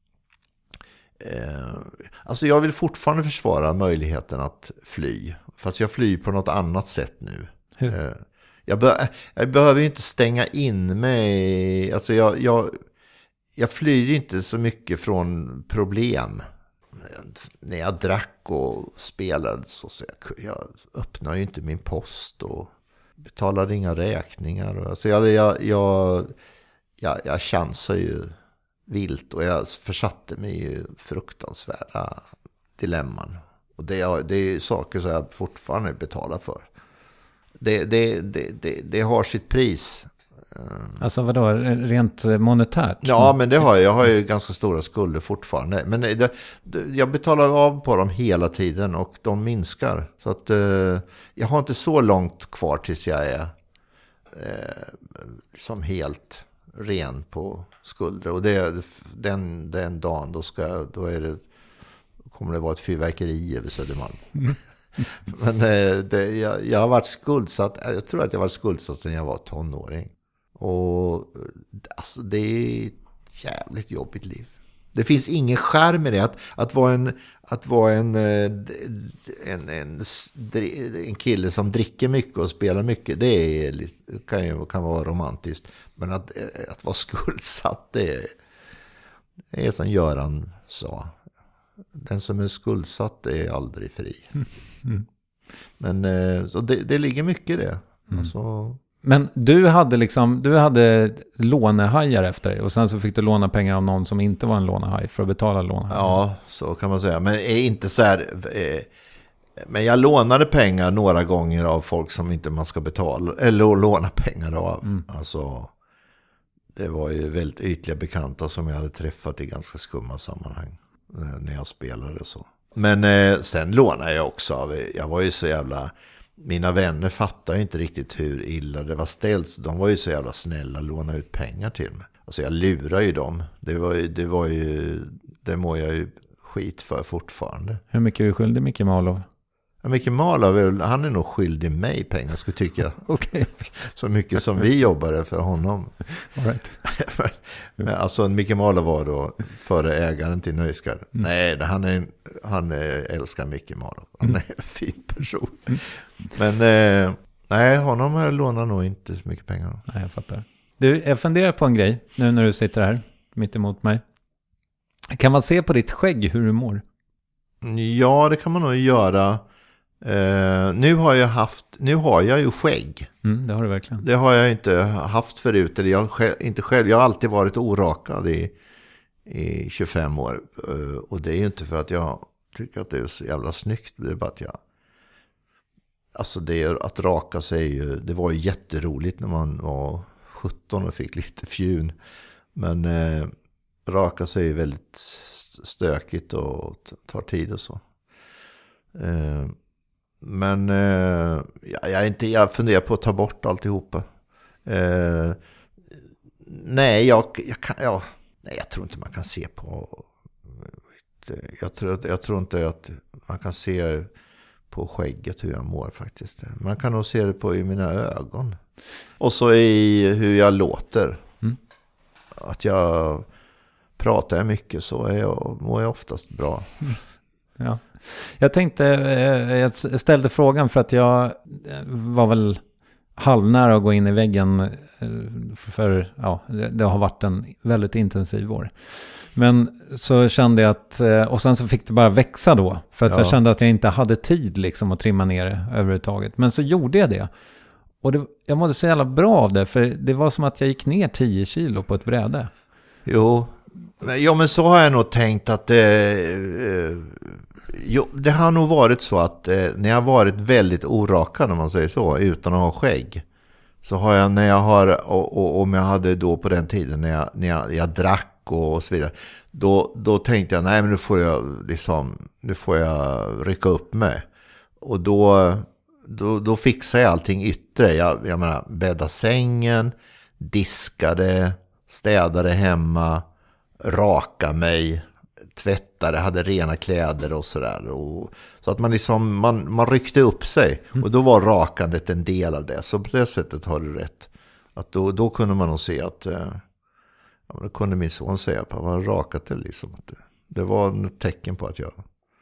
eh, alltså jag vill fortfarande försvara möjligheten att fly. Fast jag flyr på något annat sätt nu. Hur? Eh, jag, be- jag behöver ju inte stänga in mig. Alltså jag, jag, jag flyr inte så mycket från problem. När jag drack och spelade så, så jag, jag öppnade ju inte min post och betalade inga räkningar. Alltså jag, jag, jag, jag, jag chansade ju vilt och jag försatte mig i fruktansvärda dilemman. Och det, det är saker som jag fortfarande betalar för. Det, det, det, det, det har sitt pris. Alltså vadå, rent monetärt? Ja, men det har jag. Jag har ju ganska stora skulder fortfarande. Men det, det, jag betalar av på dem hela tiden och de minskar. Så att eh, jag har inte så långt kvar tills jag är eh, som helt ren på skulder. Och det, den, den dagen då, ska, då är det, kommer det vara ett fyrverkeri över Södermalm. Mm. Men eh, det, jag, jag har varit skuldsatt. Jag tror att jag har varit skuldsatt sedan jag var tonåring. Och alltså det är ett jävligt jobbigt liv. Det finns ingen charm i det. Att, att vara, en, att vara en, en, en, en, en kille som dricker mycket och spelar mycket, det är, kan ju kan vara romantiskt. Men att, att vara skuldsatt, det är, det är som Göran sa. Den som är skuldsatt är aldrig fri. Mm. Men så det, det ligger mycket i det. Mm. Alltså, men du hade liksom, du hade lånehajar efter dig och sen så fick du låna pengar av någon som inte var en lånehaj för att betala lånehajar. Ja, så kan man säga. Men är inte så här, eh, men jag lånade pengar några gånger av folk som inte man ska betala eller låna pengar av. Mm. Alltså, det var ju väldigt ytliga bekanta som jag hade träffat i ganska skumma sammanhang eh, när jag spelade och så. Men eh, sen lånade jag också av, jag var ju så jävla, mina vänner fattade inte riktigt hur illa det var ställt. De var ju så jävla snälla att låna ut pengar till mig. Alltså jag lurar ju dem. Det var ju, det var ju, det mår jag ju skit för fortfarande. Hur mycket är du skyldig Micke Malov? Ja, Micke Malov, han är nog skyldig mig pengar, skulle tycka. Okej. Så mycket som vi jobbade för honom. All right. Men alltså Micke Malov var då före ägaren till Nöjskar. Mm. Nej, han, är, han är, älskar Micke Malov. Han är en fin person. Mm. Men eh, nej, honom lånar nog inte så mycket pengar. Nej, jag fattar. Du, jag funderar på en grej nu när du sitter här. mitt emot mig. Kan man se på ditt skägg hur du mår? Ja, det kan man nog göra. Uh, nu har jag haft, nu har jag ju skägg. Mm, det har du verkligen. Det har jag inte haft förut. Eller jag, själv, inte själv, jag har alltid varit orakad i, i tjugofem år. Uh, och det är ju inte för att jag tycker att det är så jävla snyggt. Det är bara att jag... Alltså det är, att raka sig, det var ju jätteroligt när man var sjutton och fick lite fjun. Men uh, raka sig är väldigt stökigt och tar tid och så. Uh, Men eh, jag, är inte, jag funderar på att ta bort alltihopa. Eh, nej, jag, jag, kan, ja, nej, jag tror inte man kan se på... Jag tror, jag tror inte att man kan se på skägget hur jag mår faktiskt. Man kan nog se det på i mina ögon. Och så i hur jag låter. Mm. Att jag pratar mycket så är jag, mår jag oftast bra. Mm. Ja. Jag tänkte, jag ställde frågan för att jag var väl halvnära att gå in i väggen för, ja, det har varit en väldigt intensiv år. Men så kände jag att, och sen så fick det bara växa då, för att ja. jag kände att jag inte hade tid liksom att trimma ner det överhuvudtaget. Men så gjorde jag det. Och det, jag mådde så jävla bra av det, för det var som att jag gick ner tio kilo på ett bräde. Jo, ja, men så har jag nog tänkt att det... Eh, Jo, det har nog varit så att eh, när jag har varit väldigt orakad, om man säger så, utan att ha skägg, så har jag, när jag har, och, och om jag hade då på den tiden när jag, när jag, jag drack och, och så vidare, då, då tänkte jag, nej men nu får jag liksom, nu får jag rycka upp mig. Och då, då, då fixar jag allting yttre. Jag, jag menar, bädda sängen, diskade, städade hemma, raka mig, tvättade, hade rena kläder och sådär. Och, så att man liksom, man, man ryckte upp sig. Och då var rakandet en del av det. Så på det sättet har du rätt. Att då, då kunde man nog se att, eh, ja, då kunde min son säga att han var rakat det liksom. Att det, det var ett tecken på att jag,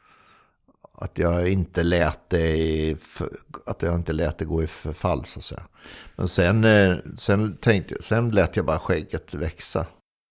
att jag inte lät det, i, att jag inte lät det gå i förfall så att säga. Men sen, eh, sen tänkte jag, sen lät jag bara skägget växa.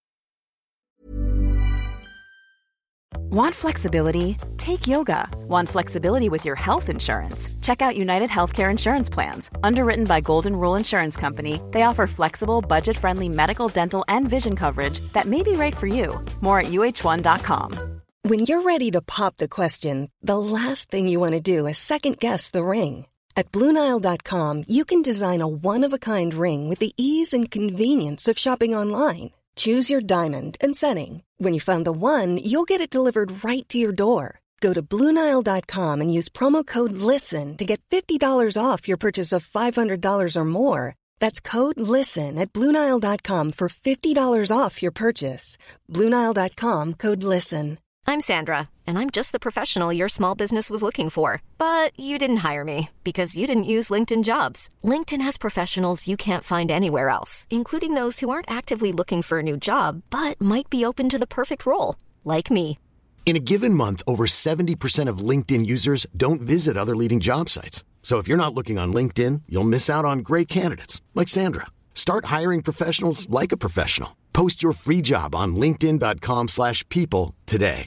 Want flexibility? Take yoga. Want flexibility with your health insurance? Check out United Healthcare Insurance Plans. Underwritten by Golden Rule Insurance Company, they offer flexible, budget-friendly medical, dental, and vision coverage that may be right for you. More at U H one dot com. When you're ready to pop the question, the last thing you want to do is second-guess the ring. At Blue Nile dot com, you can design a one-of-a-kind ring with the ease and convenience of shopping online. Choose your diamond and setting. When you find the one, you'll get it delivered right to your door. Go to Blue Nile dot com and use promo code LISTEN to get fifty dollars off your purchase of five hundred dollars or more. That's code LISTEN at Blue Nile dot com for fifty dollars off your purchase. Blue Nile dot com, code LISTEN. I'm Sandra, and I'm just the professional your small business was looking for. But you didn't hire me because you didn't use LinkedIn Jobs. LinkedIn has professionals you can't find anywhere else, including those who aren't actively looking for a new job, but might be open to the perfect role, like me. In a given month, over seventy percent of LinkedIn users don't visit other leading job sites. So if you're not looking on LinkedIn, you'll miss out on great candidates, like Sandra. Start hiring professionals like a professional. Post your free job on linkedin dot com slash people today.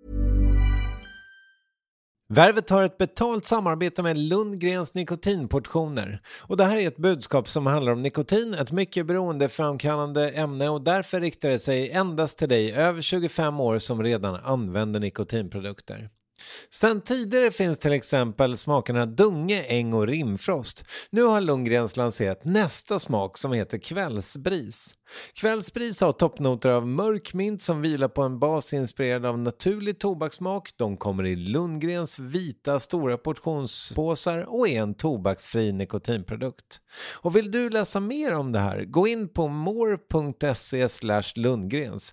Värvet har ett betalt samarbete med Lundgrens nikotinportioner. Och det här är ett budskap som handlar om nikotin, ett mycket beroendeframkallande ämne, och därför riktar det sig endast till dig över tjugofem år som redan använder nikotinprodukter. Sedan tidigare finns till exempel smakerna Dunge, Äng och Rimfrost. Nu har Lundgrens lanserat nästa smak som heter Kvällsbris. Kvällsbris har toppnoter av mörk mint som vilar på en bas inspirerad av naturlig tobakssmak. De kommer i Lundgrens vita stora portionspåsar och är en tobaksfri nikotinprodukt. Och vill du läsa mer om det här, gå in på more punkt se slash Lundgrens.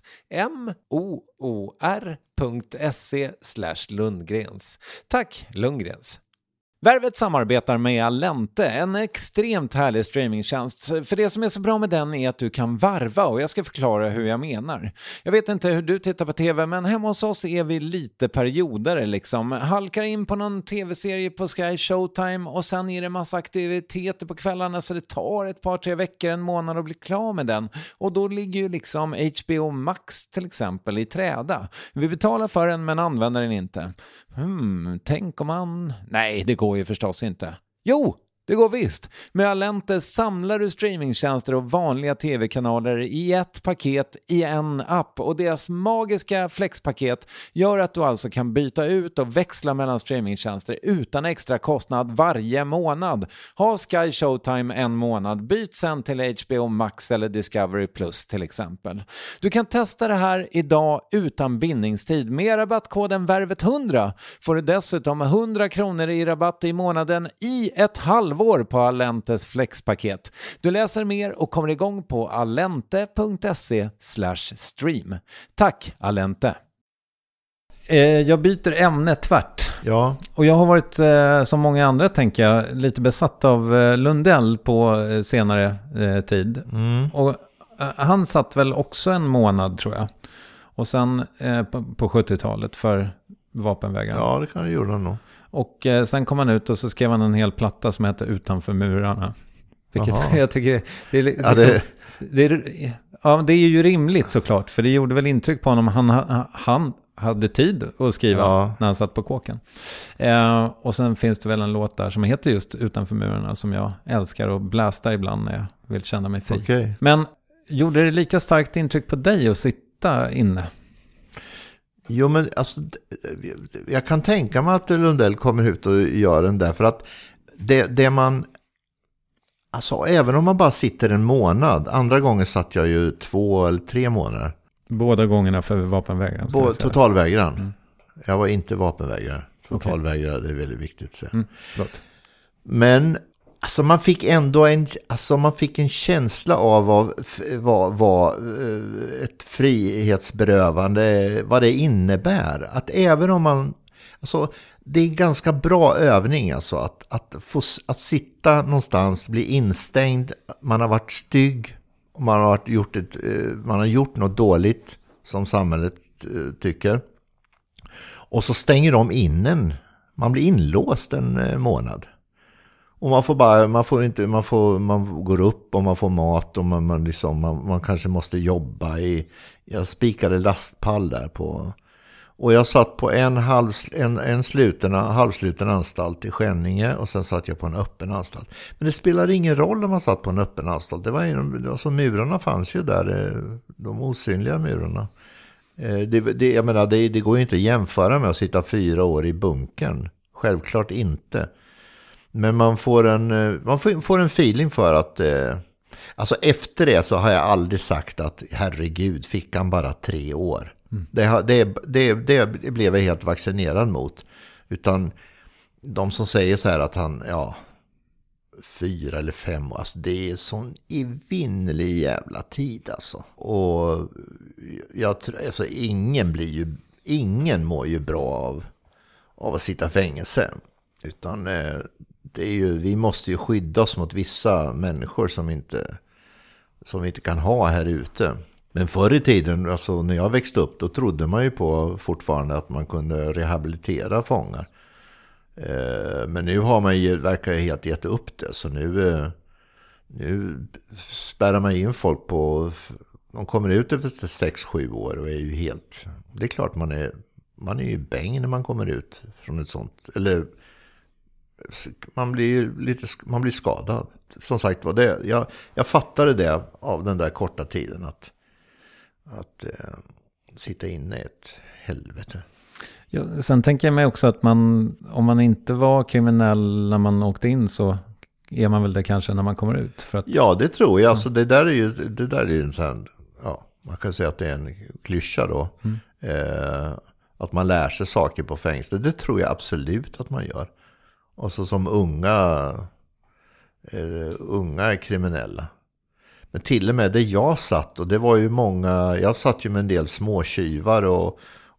M-O-O-R punkt se slash Lundgrens. Tack Lundgrens. Värvet samarbetar med Allente, en extremt härlig streamingtjänst. För det som är så bra med den är att du kan varva, och jag ska förklara hur jag menar. Jag vet inte hur du tittar på tv, men hemma hos oss är vi lite perioder liksom. Halkar in på någon tv-serie på Sky Showtime och sen är det massa aktiviteter på kvällarna, så det tar ett par, tre veckor, en månad att bli klar med den. Och då ligger ju liksom H B O Max till exempel i träda. Vi betalar för den men använder den inte. Hmm, tänk om man... Nej, det går ju förstås inte. Jo, det går visst. Med Allente samlar du streamingtjänster och vanliga tv-kanaler i ett paket i en app, och deras magiska flexpaket gör att du alltså kan byta ut och växla mellan streamingtjänster utan extra kostnad varje månad. Ha Sky Showtime en månad, byt sen till H B O Max eller Discovery Plus till exempel. Du kan testa det här idag utan bindningstid. Med rabattkoden värvet hundra får du dessutom hundra kronor i rabatt i månaden i ett halvår på Allentes flexpaket. Du läser mer och kommer igång på allente.se slash stream. Tack Allente. Eh, jag byter ämne tvärt. Ja. Och jag har varit, eh, som många andra tänker jag, lite besatt av eh, Lundell på eh, senare eh, tid. Mm. Och eh, han satt väl också en månad tror jag. Och sen eh, på, på sjuttiotalet för vapenvägarna. Ja, det kan det göra nog. Och eh, sen kom han ut och så skrev han en hel platta som heter Utanför murarna. Vilket jag tycker det är, liksom, ja, det... Det, är, ja, det är ju rimligt såklart. För det gjorde väl intryck på honom. Han, han hade tid att skriva ja. när han satt på kåken. Eh, och sen finns det väl en låt där som heter just Utanför murarna, som jag älskar att blästa ibland när jag vill känna mig fri. Okay. Men gjorde det lika starkt intryck på dig att sitta inne? Jo, men alltså, jag kan tänka mig att Lundell kommer ut och gör den där, för att det, det man, alltså även om man bara sitter en månad, andra gånger satt jag ju två eller tre månader. Båda gångerna för vapenvägran? Bo, totalvägran. Mm. Jag var inte vapenvägrare. Totalvägrare, okay. Det är väldigt viktigt att säga. Mm, förlåt. Men alltså man fick ändå en, alltså man fick en känsla av vad, vad, vad ett frihetsberövande, vad det innebär. Att även om man, alltså det är en ganska bra övning alltså, att, att, få, att sitta någonstans, bli instängd, man har varit stygg, man har, varit gjort, ett, man har gjort något dåligt som samhället tycker. Och så stänger de in en, man blir inlåst en månad. Och man får bara, man får inte, man får, man går upp och man får mat och man, man liksom, man, man kanske måste jobba i, jag spikade lastpall där på, och jag satt på en halv, en, en sluten, halvsluten anstalt i Skänninge, och sen satt jag på en öppen anstalt. Men det spelar ingen roll om man satt på en öppen anstalt. Det var, alltså murarna fanns ju där, de osynliga murarna. Det, det, jag menar, det, det går ju inte att jämföra med att sitta fyra år i bunkern. Självklart inte. Men man får en, man får en feeling för att, eh, alltså efter det så har jag aldrig sagt att herregud, fick han bara tre år. Mm. Det, det, det, det blev jag helt vaccinerad mot. Utan de som säger så här att han, ja, fyra eller fem år, alltså det är sån evinnerlig jävla tid alltså. Och jag tror, alltså ingen blir ju, ingen mår ju bra av, av att sitta i fängelse. Utan eh, det är ju, vi måste ju skydda oss mot vissa människor som inte, som vi inte kan ha här ute. Men förr i tiden, alltså när jag växte upp, då trodde man ju på fortfarande att man kunde rehabilitera fångar. Eh, men nu har man ju, verkar ju helt gett upp det. Så nu, eh, nu spärrar man in folk på, de kommer ut efter sex sju år och är ju helt, det är klart man är, man är ju bäng när man kommer ut från ett sånt, eller man blir lite, man blir skadad. Som sagt var det, jag, jag fattade det av den där korta tiden att, att eh, sitta inne i ett helvete. Ja, sen tänker jag mig också att man, om man inte var kriminell när man åkte in, så är man väl det kanske när man kommer ut. För att, ja, det tror jag. Alltså, det där är ju, det där är ju en sån, ja, man kan säga att det är en klyscha då. Mm. Eh, att man lär sig saker på fängelse. Det tror jag absolut att man gör. Och så som unga, eh, unga är kriminella. Men till och med det jag satt, och det var ju många, jag satt ju med en del småtjuvar och,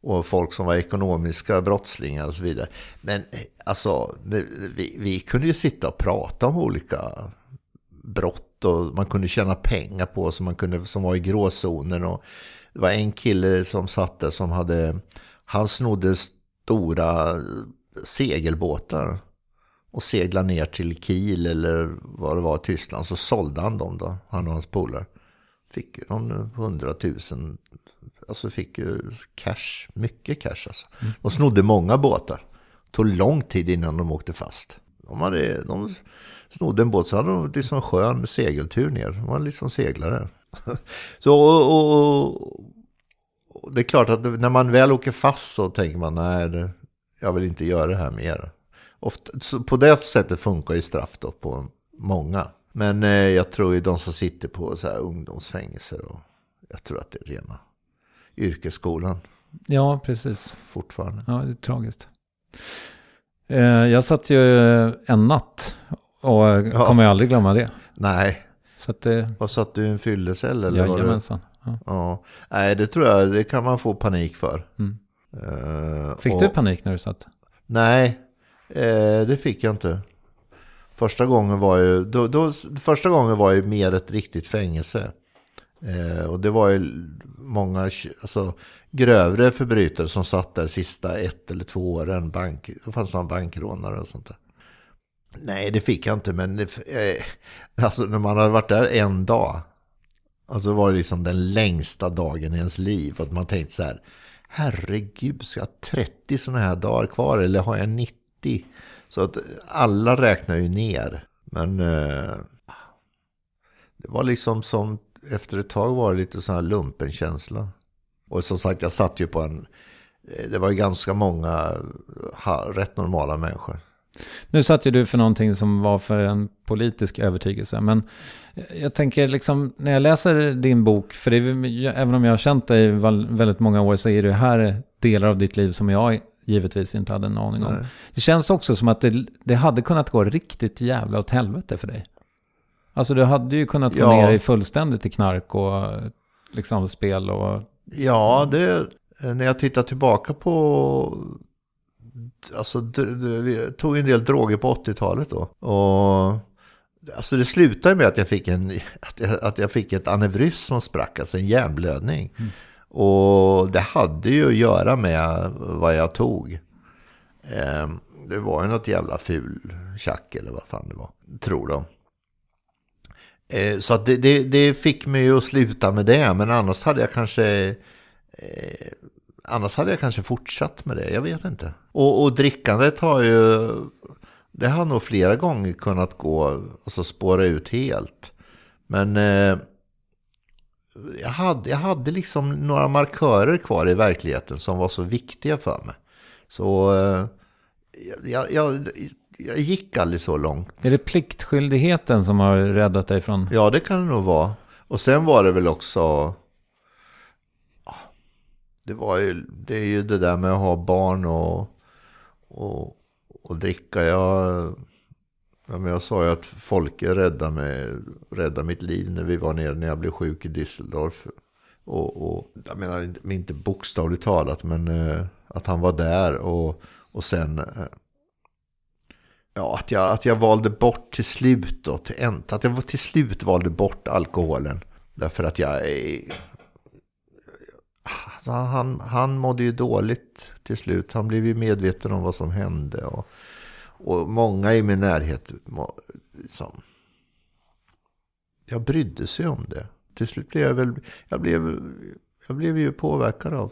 och folk som var ekonomiska brottslingar och så vidare. Men alltså, vi, vi kunde ju sitta och prata om olika brott och man kunde tjäna pengar på som man kunde, som var i gråzonen. Och det var en kille som satt där som hade, han snodde stora segelbåtar och seglade ner till Kiel eller vad det var i Tyskland, så sålde han dem då, han och hans polare. Fick de hundratusen, alltså fick cash, mycket cash alltså. Mm. De snodde många båtar. Tog lång tid innan de åkte fast. De, hade, de snodde en båt så hade de liksom en skön segeltur ner. De var liksom seglare. Så och, och, och, det är klart att när man väl åker fast så tänker man nej, det, jag vill inte göra det här mer. Ofta, så på det sättet funkar ju straff då på många. Men eh, jag tror ju de som sitter på så här ungdomsfängelser och jag tror att det är rena yrkesskolan. Ja, precis. Fortfarande. Ja, det är tragiskt. Eh, jag satt ju en natt och ja. kommer jag aldrig glömma det. Nej. Så att det... Vad satt du i en fyllecell eller? Jajamensan. Ja. Ja. Nej, det tror jag, det kan man få panik för. Mm. Uh, fick och... du panik när du satt? Nej, eh, det fick jag inte. Första gången var ju då, då, första gången var ju mer ett riktigt fängelse. Eh, och det var ju många alltså, grövre förbrytare som satt där sista ett eller två åren. Bank, det fanns någon bankrånare och sånt där. Nej, det fick jag inte. Men det, eh, alltså, när man hade varit där en dag, alltså var det liksom den längsta dagen i ens liv. Att man tänkte så här, herregud, ska jag ha trettio sådana här dagar kvar eller har jag nittio? Så att alla räknar ju ner. Men eh, det var liksom som efter ett tag var det lite sån här lumpenkänsla. Och som sagt, jag satt ju på en, det var ju ganska många ha, rätt normala människor. Nu satt ju du för någonting som var för en politisk övertygelse. Men jag tänker liksom, när jag läser din bok, för det är, även om jag har känt dig väldigt många år så är det här delar av ditt liv som jag givetvis inte hade en aning om. Nej. Det känns också som att det, det hade kunnat gå riktigt jävla åt helvete för dig. Alltså du hade ju kunnat ja. gå ner i fullständigt i knark och liksom spel och... Ja, det, när jag tittar tillbaka på... Alltså vi tog en del droger på åttiotalet då. Och alltså det slutade med att jag fick en att jag, att jag fick ett aneurysm som sprack, alltså en hjärnblödning. Mm. Och det hade ju att göra med vad jag tog. Eh, det var ju något jävla ful tjack eller vad fan det var, tror de. Eh, så att det, det, det fick mig ju att sluta med det, men annars hade jag kanske eh, annars hade jag kanske fortsatt med det, jag vet inte. Och, och drickandet har ju, det har nog flera gånger kunnat gå, alltså spåra ut helt. Men eh, jag, hade, jag hade liksom några markörer kvar i verkligheten som var så viktiga för mig. Så eh, jag, jag, jag gick aldrig så långt. Är det pliktskyldigheten som har räddat dig från? Ja, det kan det nog vara. Och sen var det väl också... Det, var ju, det är ju det där med att ha barn och, och, och dricka. Jag, ja, men jag sa ju att folk räddade, mig, räddade mitt liv när vi var nere, när jag blev sjuk i Düsseldorf. Och, och, jag menar inte bokstavligt talat, men eh, att han var där. Och, och sen... Eh, ja, att jag, att jag valde bort till slut då, till en, att jag till slut valde bort alkoholen. Därför att jag... är Alltså han, han mådde ju dåligt till slut. Han blev ju medveten om vad som hände. Och, och många i min närhet liksom, jag brydde sig om det. Till slut blev jag väl jag blev, jag blev ju påverkad av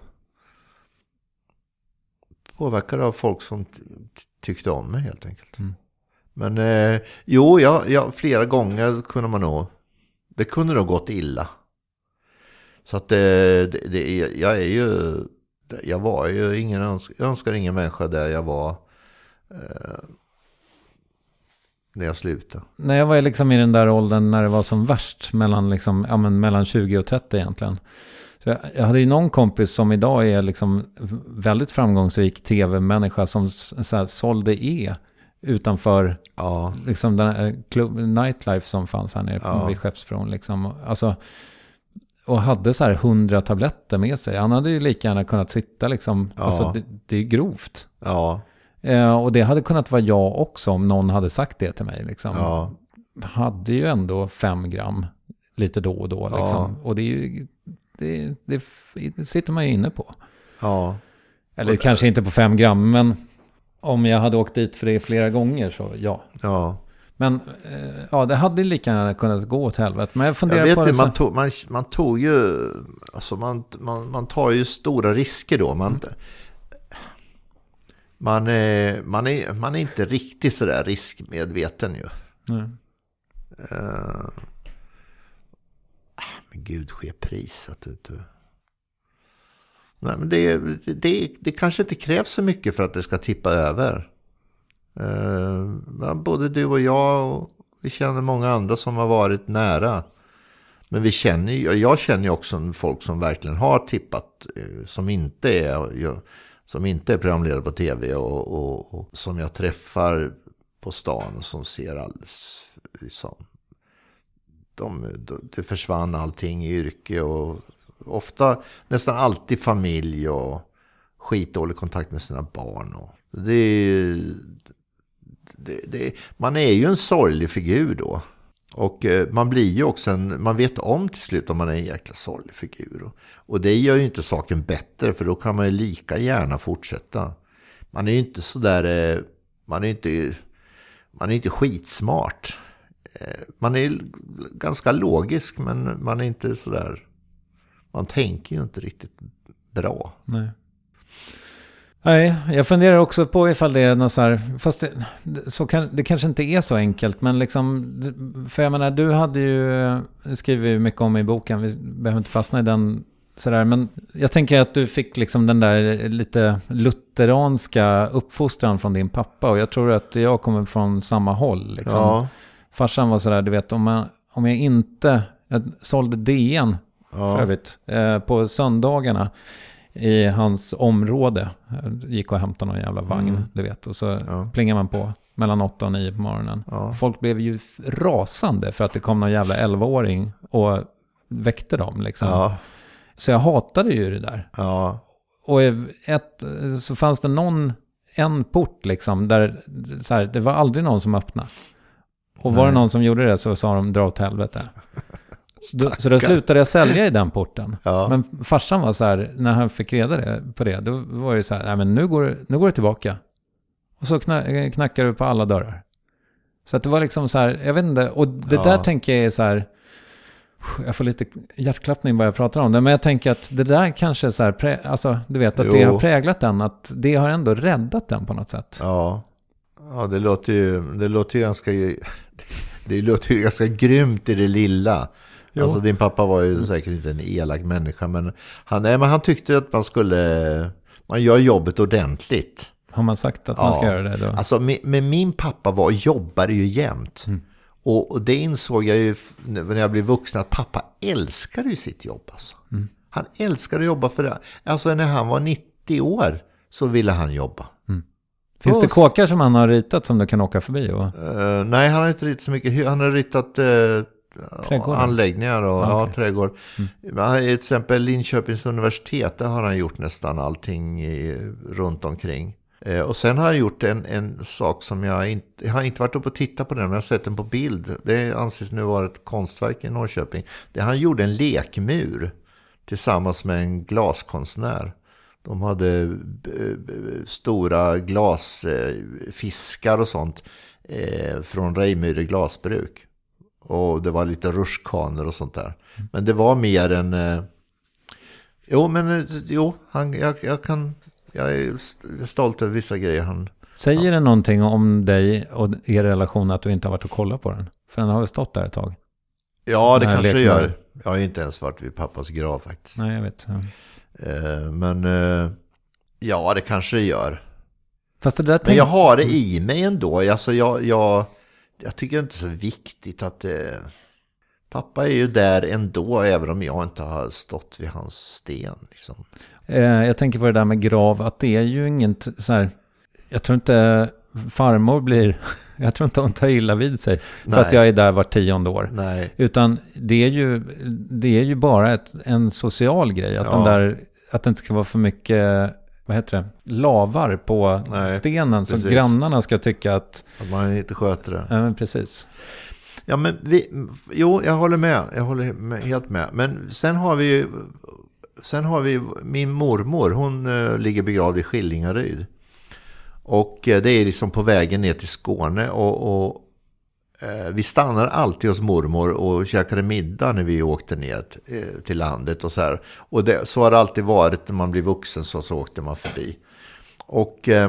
påverkad av folk som tyckte om mig helt enkelt. Mm. Men eh, jo, jag, jag, flera gånger kunde man nog, det kunde nog gått illa. Så att det, det, det, jag är ju, jag var ju ingen, jag önskar ingen människa där jag var eh, när jag slutade. När jag var liksom i den där åldern när det var som värst, mellan, liksom, ja, men mellan tjugo och trettio egentligen. Så jag, jag hade ju någon kompis som idag är liksom väldigt framgångsrik tv-människa som så här, sålde E utanför ja. liksom den här klubb, nightlife som fanns här nere ja. vid Skeppsbron. Liksom. Alltså, och hade så här hundra tabletter med sig. Han hade ju lika gärna kunnat sitta liksom. Ja. Alltså det, det är grovt. Ja. Eh, och det hade kunnat vara jag också om någon hade sagt det till mig. Liksom. Ja. Hade ju ändå fem gram lite då och då. Liksom. Ja. Och det, är ju, det, det, det sitter man ju inne på. Ja. Eller det, kanske inte på fem gram, men om jag hade åkt dit för det flera gånger så ja. Ja. Men eh, ja, det hade lika gärna kunnat gå åt helvete. Men jag funderar jag vet på det, det. Man tog, man, man tog ju, alltså man, man, man tar ju stora risker då. Man, mm. man, är, man, är, man är inte riktigt så där riskmedveten ju. Mm. Uh, men gud, ske prisat. Du, du. Nej, men det, det, det, det kanske inte krävs så mycket för att det ska tippa över. Uh, både du och jag och vi känner många andra som har varit nära. Men vi känner, jag känner ju också folk som verkligen har tippat, som inte är, som inte är programledare på tv och, och, och som jag träffar på stan och som ser alldeles liksom, de, det försvann allting i yrke och ofta nästan alltid familj och skitdålig kontakt med sina barn. Och det är, det, det, man är ju en sorglig figur då. Och eh, man blir ju också en, man vet om till slut om man är en jäkla sorglig figur. Och, och det gör ju inte saken bättre, för då kan man ju lika gärna fortsätta. Man är ju inte så där, eh, man är inte, man är inte skitsmart. Eh, man är ganska logisk, men man är inte så där, man tänker ju inte riktigt bra. Nej. Nej, jag funderar också på ifall det är något så här, fast det, så kan, det kanske inte är så enkelt, men liksom, för jag menar, du hade ju, det skriver ju mycket om i boken, vi behöver inte fastna i den sådär, men jag tänker att du fick liksom den där lite lutheranska uppfostran från din pappa, och jag tror att jag kommer från samma håll liksom. Ja. Farsan var sådär, du vet, om jag, om jag inte, jag sålde D N Ja. för övrigt, eh, på söndagarna i hans område. Gick och hämtade någon jävla vagn, mm. du vet. Och så ja. plingar man på mellan åtta och nio på morgonen. Ja. Folk blev ju rasande för att det kom någon jävla elvaåring och väckte dem liksom. Ja. Så jag hatade ju det där. Ja. Och ett, så fanns det någon, en port liksom, där så här, det var aldrig någon som öppnade. Och var Nej. det någon som gjorde det så sa de dra åt helvete. Så, så då slutade jag sälja i den porten. Ja. Men farsan var så här, när han fick reda det, på det, då var det så här, nej men nu går, nu går det tillbaka. Och så knack, knackar du på alla dörrar. Så att det var liksom så här, jag vet inte, och det ja. där tänker jag är så här, jag får lite hjärtklappning bara jag pratar om det, men jag tänker att det där kanske är så här, prä, alltså du vet att Jo. det har präglat den, att det har ändå räddat den på något sätt. Ja, ja det låter ju, det låter ju ganska, det låter ju ganska grymt i det lilla. Jo. Alltså din pappa var ju säkert inte en elak människa, men han, nej, men han tyckte att man skulle, man gör jobbet ordentligt. Har man sagt att ja. man ska göra det då? Alltså, men min pappa var, jobbade ju jämt. Mm. Och, och det insåg jag ju när jag blev vuxen, att pappa älskade ju sitt jobb. Alltså. Mm. Han älskade att jobba för det. Alltså när han var nittio år så ville han jobba. Mm. Finns det kåkar som han har ritat som du kan åka förbi? Och... Uh, nej, han har inte ritat så mycket. Han har ritat... Uh, anläggningar och okay. ja, trädgård. Mm. Till exempel Linköpings universitet, där har han gjort nästan allting i, runt omkring. Eh, och sen har han gjort en, en sak som jag inte, jag har inte varit uppe och tittat på den, men jag har sett den på bild. Det anses nu vara ett konstverk i Norrköping. Det han gjorde en lekmur tillsammans med en glaskonstnär. De hade b- b- stora glasfiskar och sånt eh, från Reimyre glasbruk. Och det var lite rutschkanor och sånt där. Men det var mer en... Eh, jo, men jo, han, jag, jag kan... Jag är stolt över vissa grejer. Han, Säger ja. det någonting om dig och er relation att du inte har varit och kollat på den? För den har väl stått där ett tag? Ja, det kanske det gör. Jag har ju inte ens varit vid pappas grav faktiskt. Nej, jag vet. Ja. Eh, men eh, ja, det kanske det gör. Fast det där tänk... Men jag har det i mig ändå. Alltså jag... jag Jag tycker inte så viktigt att eh, pappa är ju där ändå, även om jag inte har stått vid hans sten. Liksom. Eh, jag tänker på det där med grav, att det är ju inget så här, jag tror inte farmor blir Jag tror inte hon tar illa vid sig för Nej. att jag är där var tionde år. Nej. Utan det är ju, det är ju bara ett, en social grej. Att, Ja. den där, att det inte ska vara för mycket, vad heter det, lavar på Nej, stenen. Så precis. grannarna ska tycka att... Att man inte sköter det. Ja, men precis. Ja, men vi, jo, jag håller med. Jag håller med, helt med. Men sen har vi ju, sen har vi min mormor. Hon uh, ligger begravd i Skillingaryd. Och uh, det är liksom på vägen ner till Skåne. Och, och uh, vi stannar alltid hos mormor och käkade middag när vi åkte ner uh, till landet och så här. Och det, så har det alltid varit när man blir vuxen, så, så åkte man förbi. Och... Uh,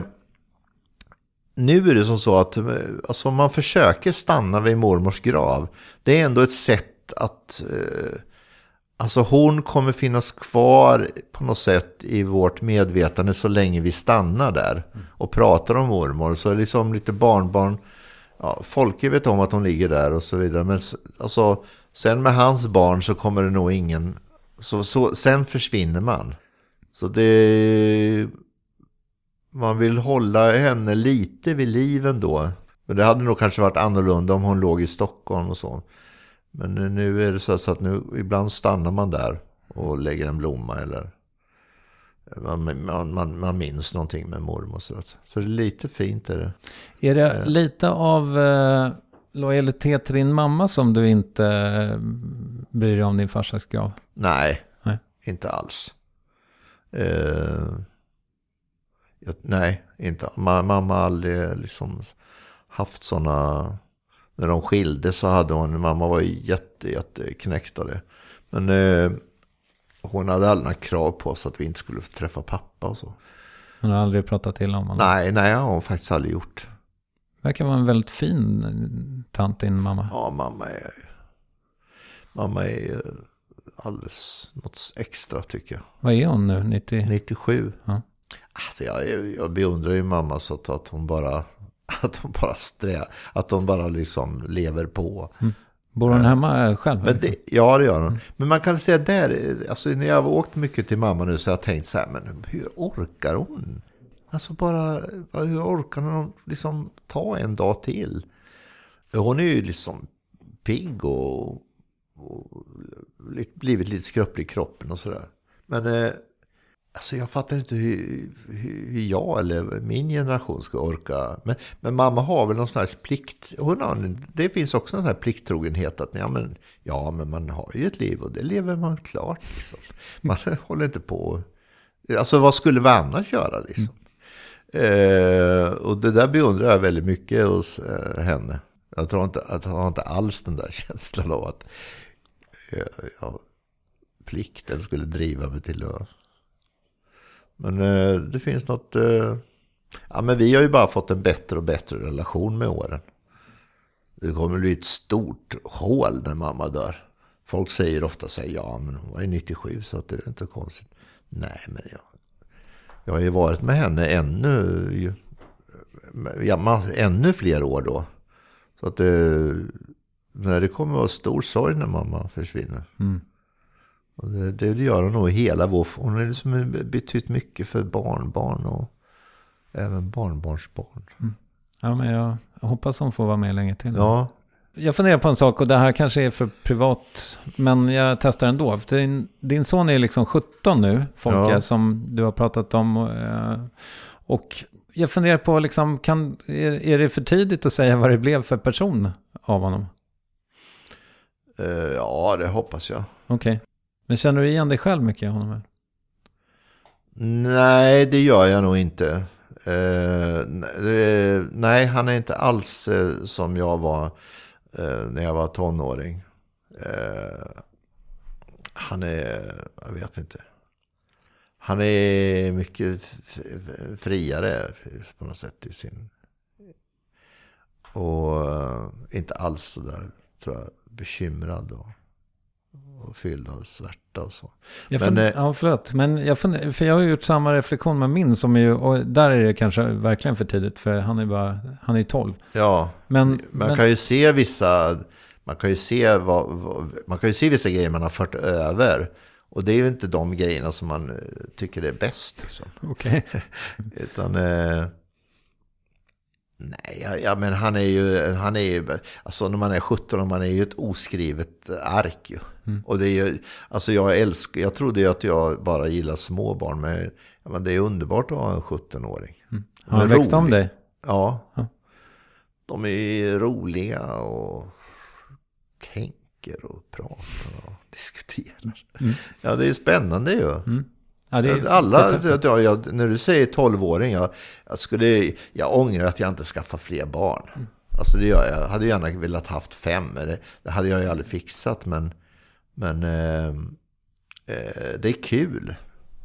Nu är det som så att alltså, man försöker stanna vid mormors grav. Det är ändå ett sätt att eh, alltså hon kommer finnas kvar på något sätt i vårt medvetande så länge vi stannar där och pratar om mormor. Så liksom lite barnbarn, ja, folk vet om att hon ligger där och så vidare. Men alltså, sen med hans barn så kommer det nog ingen, så, så, sen försvinner man. Så det... Man vill hålla henne lite vid liven då. Men det hade nog kanske varit annorlunda om hon låg i Stockholm och så. Men nu är det så att nu ibland stannar man där och lägger en blomma eller man, man, man, man minns någonting med mormor. Så, så det är lite fint. Är det, är det lite av eh, lojalitet till din mamma som du inte eh, bryr dig om din farsas grav? Nej, Nej. Inte alls. Eh... Jag, nej, inte. Mamma har aldrig liksom haft såna... När de skilde så hade hon... Mamma var ju jätte, jätte knäckt av det. Men eh, hon hade aldrig några krav på oss att vi inte skulle träffa pappa och så. Hon har aldrig pratat till om honom? Nej, nej, jag har hon faktiskt aldrig gjort. Verkar vara en väldigt fin tant, din mamma. Ja, mamma är... Mamma är alldeles något extra tycker jag. Vad är hon nu? nittio? nittiosju. Ja. Alltså jag, jag beundrar ju mamma så att, att hon bara att hon bara strä, att hon bara liksom lever på. Mm. Bor hon hemma själv? Men det, ja, det gör hon. Mm. Men man kan säga där, alltså när jag har åkt mycket till mamma nu så har jag tänkt så här, men hur orkar hon? Alltså bara, hur orkar hon liksom ta en dag till? För hon är ju liksom pigg och, och blivit lite skröplig i kroppen och sådär. Men eh, alltså jag fattar inte hur, hur jag eller min generation ska orka. Men, men mamma har väl någon sån här plikt. Hon har, det finns också en sån här plikttrogenhet att ja men, ja, men man har ju ett liv och det lever man klart. Liksom. Man håller inte på. Alltså vad skulle vi annars göra liksom? Mm. Eh, och det där beundrar jag väldigt mycket hos eh, henne. Jag tror inte att hon har inte alls den där känslan av att eh, ja, plikten skulle driva mig till att... Men eh, det finns något... Eh, ja, men vi har ju bara fått en bättre och bättre relation med åren. Det kommer bli ett stort hål när mamma dör. Folk säger ofta så här, ja men hon var ju nittiosju så att det är inte konstigt. Nej, men jag, jag har ju varit med henne ännu, ja, ännu fler år då. Så att det, när det kommer att vara stor sorg när mamma försvinner. Mm. Och det, det gör hon nog hela vår... Hon har liksom betytt mycket för barnbarn och även barnbarnsbarn. Mm. Ja, men jag hoppas hon får vara med länge till. Ja. Jag funderar på en sak och det här kanske är för privat, men jag testar ändå. För din, din son är liksom sjutton nu, Folke, ja. Som du har pratat om. Och, och jag funderar på, liksom, kan, är, är det för tidigt att säga vad det blev för person av honom? Uh, ja, det hoppas jag. Okej. Okay. Men känner du igen dig själv mycket i honom? Nej, det gör jag nog inte. Uh, det, nej, han är inte alls uh, som jag var uh, när jag var tonåring. Uh, han är, jag vet inte. Han är mycket f- f- friare på något sätt i sin... Och uh, inte alls så där, tror jag, bekymrad och... och fylld av svärta och så. Jag men, fund, ja, förlåt. Men jag fund, för jag har gjort samma reflektion med min som är ju, och där är det kanske verkligen för tidigt för han är bara, han är tolv. Ja, men, man men, kan ju se vissa man kan ju se vad, vad, man kan ju se vissa grejer man har fört över och det är ju inte de grejerna som man tycker är bäst liksom. Okej. Utan eh, Nej, ja, ja, men han är ju, han är ju, alltså när man är sjutton, man är ju ett oskrivet ark ju. Mm. Och det är ju, alltså jag älskar, jag trodde ju att jag bara gillar små barn, men, ja, men det är underbart att ha en sjutton-åring. Mm. Har han växt om dig? Ja. ja. De är roliga och tänker och pratar och diskuterar. Mm. Ja, det är spännande ju. Mm. Ja, det är alla, jag, jag, när du säger tolv-åring, jag, jag, skulle, jag ångrar att jag inte skaffar fler barn. Mm. Alltså det gör jag. Jag hade gärna velat haft fem. Det, det hade jag ju aldrig fixat. Men, men eh, eh, det är kul.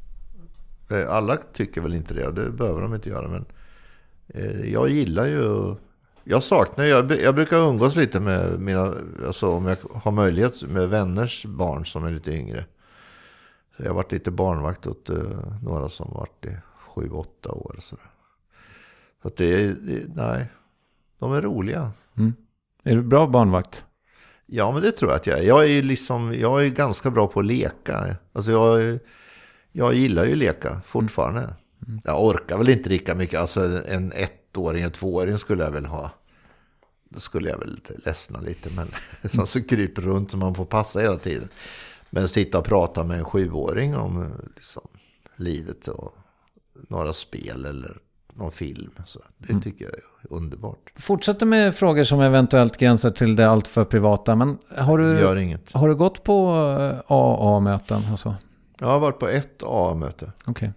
Alla tycker väl inte det. Det behöver de inte göra. Men eh, jag gillar ju... Jag saknar... Jag, jag brukar umgås lite med mina... Alltså om jag har möjlighet med vänners barn som är lite yngre. Jag har varit lite barnvakt åt uh, några som har varit i sju, åtta år. Så, så att det är, det, nej, de är roliga. Mm. Är du bra barnvakt? Ja, men det tror jag att jag är. Jag är, liksom, jag är ganska bra på att leka. Alltså jag, jag gillar ju att leka fortfarande. Mm. Mm. Jag orkar väl inte lika mycket. Alltså en ettåring, en tvååring skulle jag väl ha. Då skulle jag väl ledsna lite. Men mm. så kryper runt så man får passa hela tiden. Men sitta och prata med en sjuåring om liksom, livet och några spel eller någon film. Så det mm. tycker jag är underbart. Fortsätter med frågor som eventuellt gränsar till det allt för privata. Men har du, Gör inget. Har du gått på A A-möten? Alltså? Jag har varit på ett A A-möte. Okej. Okay.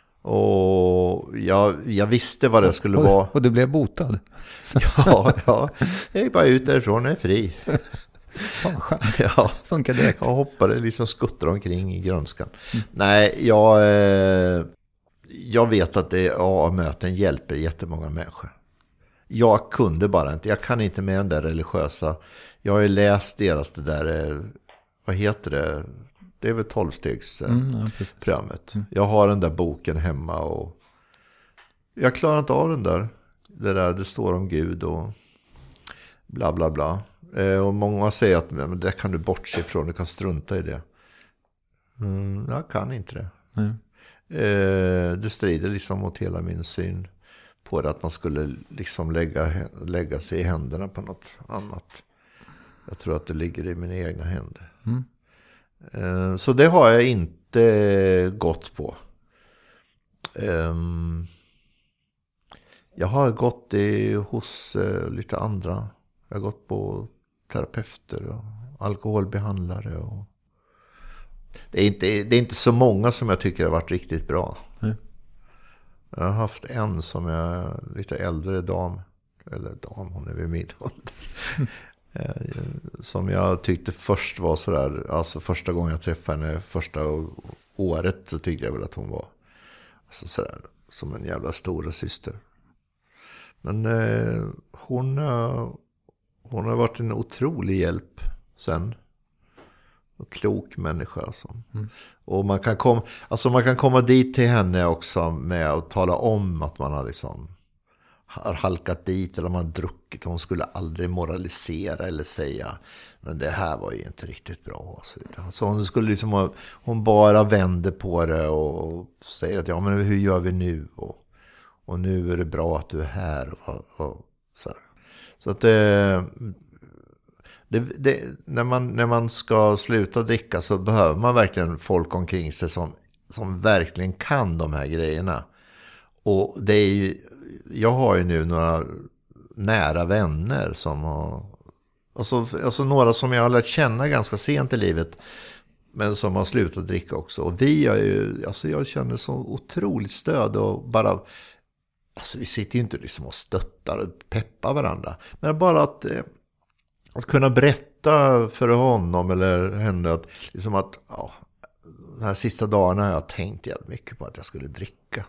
Och jag, jag visste vad det skulle och, vara. Och du blev botad? ja, ja, jag är bara ut därifrån och är fri. Fan, skönt. Ja, funkar direkt. Jag hoppade liksom skuttar omkring i grönskan. Mm. Nej, jag, eh, jag vet att det A A-möten hjälper jättemånga människor. Jag kunde bara inte. Jag kan inte med den där religiösa. Jag har ju läst deras det där, eh, vad heter det? Det är väl tolvstegsprogrammet. Eh, mm, ja, mm. Jag har den där boken hemma och jag klarar inte av den där. Det där, det står om Gud och bla bla bla. Och många säger att men det kan du bortse ifrån, du kan strunta i det. Mm, jag kan inte det. Mm. Eh, det strider liksom mot hela min syn på det, att man skulle liksom lägga, lägga sig i händerna på något annat. Jag tror att det ligger i mina egna händer. Mm. Eh, så det har jag inte gått på. Eh, jag har gått i, hos eh, lite andra. Jag har gått på terapeuter och alkoholbehandlare. Och det, är inte, det är inte så många som jag tycker har varit riktigt bra. Mm. Jag har haft en som är lite äldre dam. Eller dam, hon är vid min ålder. Mm. Som jag tyckte först var sådär. Alltså första gången jag träffade henne, första året, så tyckte jag väl att hon var alltså sådär, som en jävla stora syster. Men eh, hon... Eh, Hon har varit en otrolig hjälp sen. En klok människa. Alltså. Mm. Och man kan, kom, alltså man kan komma dit till henne också med att tala om att man har, liksom, har halkat dit eller man har druckit. Hon skulle aldrig moralisera eller säga men det här var ju inte riktigt bra. Alltså. Så hon skulle liksom ha, hon bara vände på det och säger att ja, men hur gör vi nu? Och, och nu är det bra att du är här. Och, och så här. Så att det, det, det, när, man, när man ska sluta dricka så behöver man verkligen folk omkring sig som, som verkligen kan de här grejerna. Och det är ju, jag har ju nu några nära vänner som har, alltså, alltså några som jag har lärt känna ganska sent i livet men som har slutat dricka också. Och vi är ju, alltså jag känner så otroligt stöd och bara... Alltså vi sitter ju inte liksom och stöttar och peppar varandra. Men bara att, eh, att kunna berätta för honom eller henne att, liksom att ja, de här sista dagarna har jag tänkt jävligt mycket på att jag skulle dricka.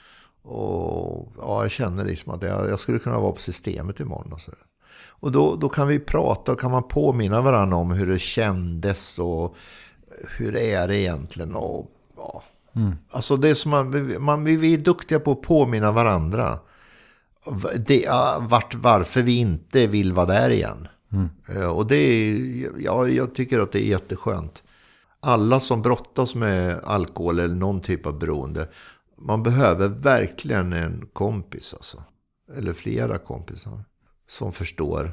Och ja, jag känner liksom att jag, jag skulle kunna vara på systemet imorgon. Och, så. Och då, då kan vi prata och kan man påminna varandra om hur det kändes och hur det är egentligen och ja... Mm. Alltså det är som man, man, vi är duktiga på att påminna varandra det, vart, varför vi inte vill vara där igen. Mm. Och det är, ja, jag tycker att det är jätteskönt. Alla som brottas med alkohol eller någon typ av beroende, man behöver verkligen en kompis alltså. eller flera kompisar som förstår.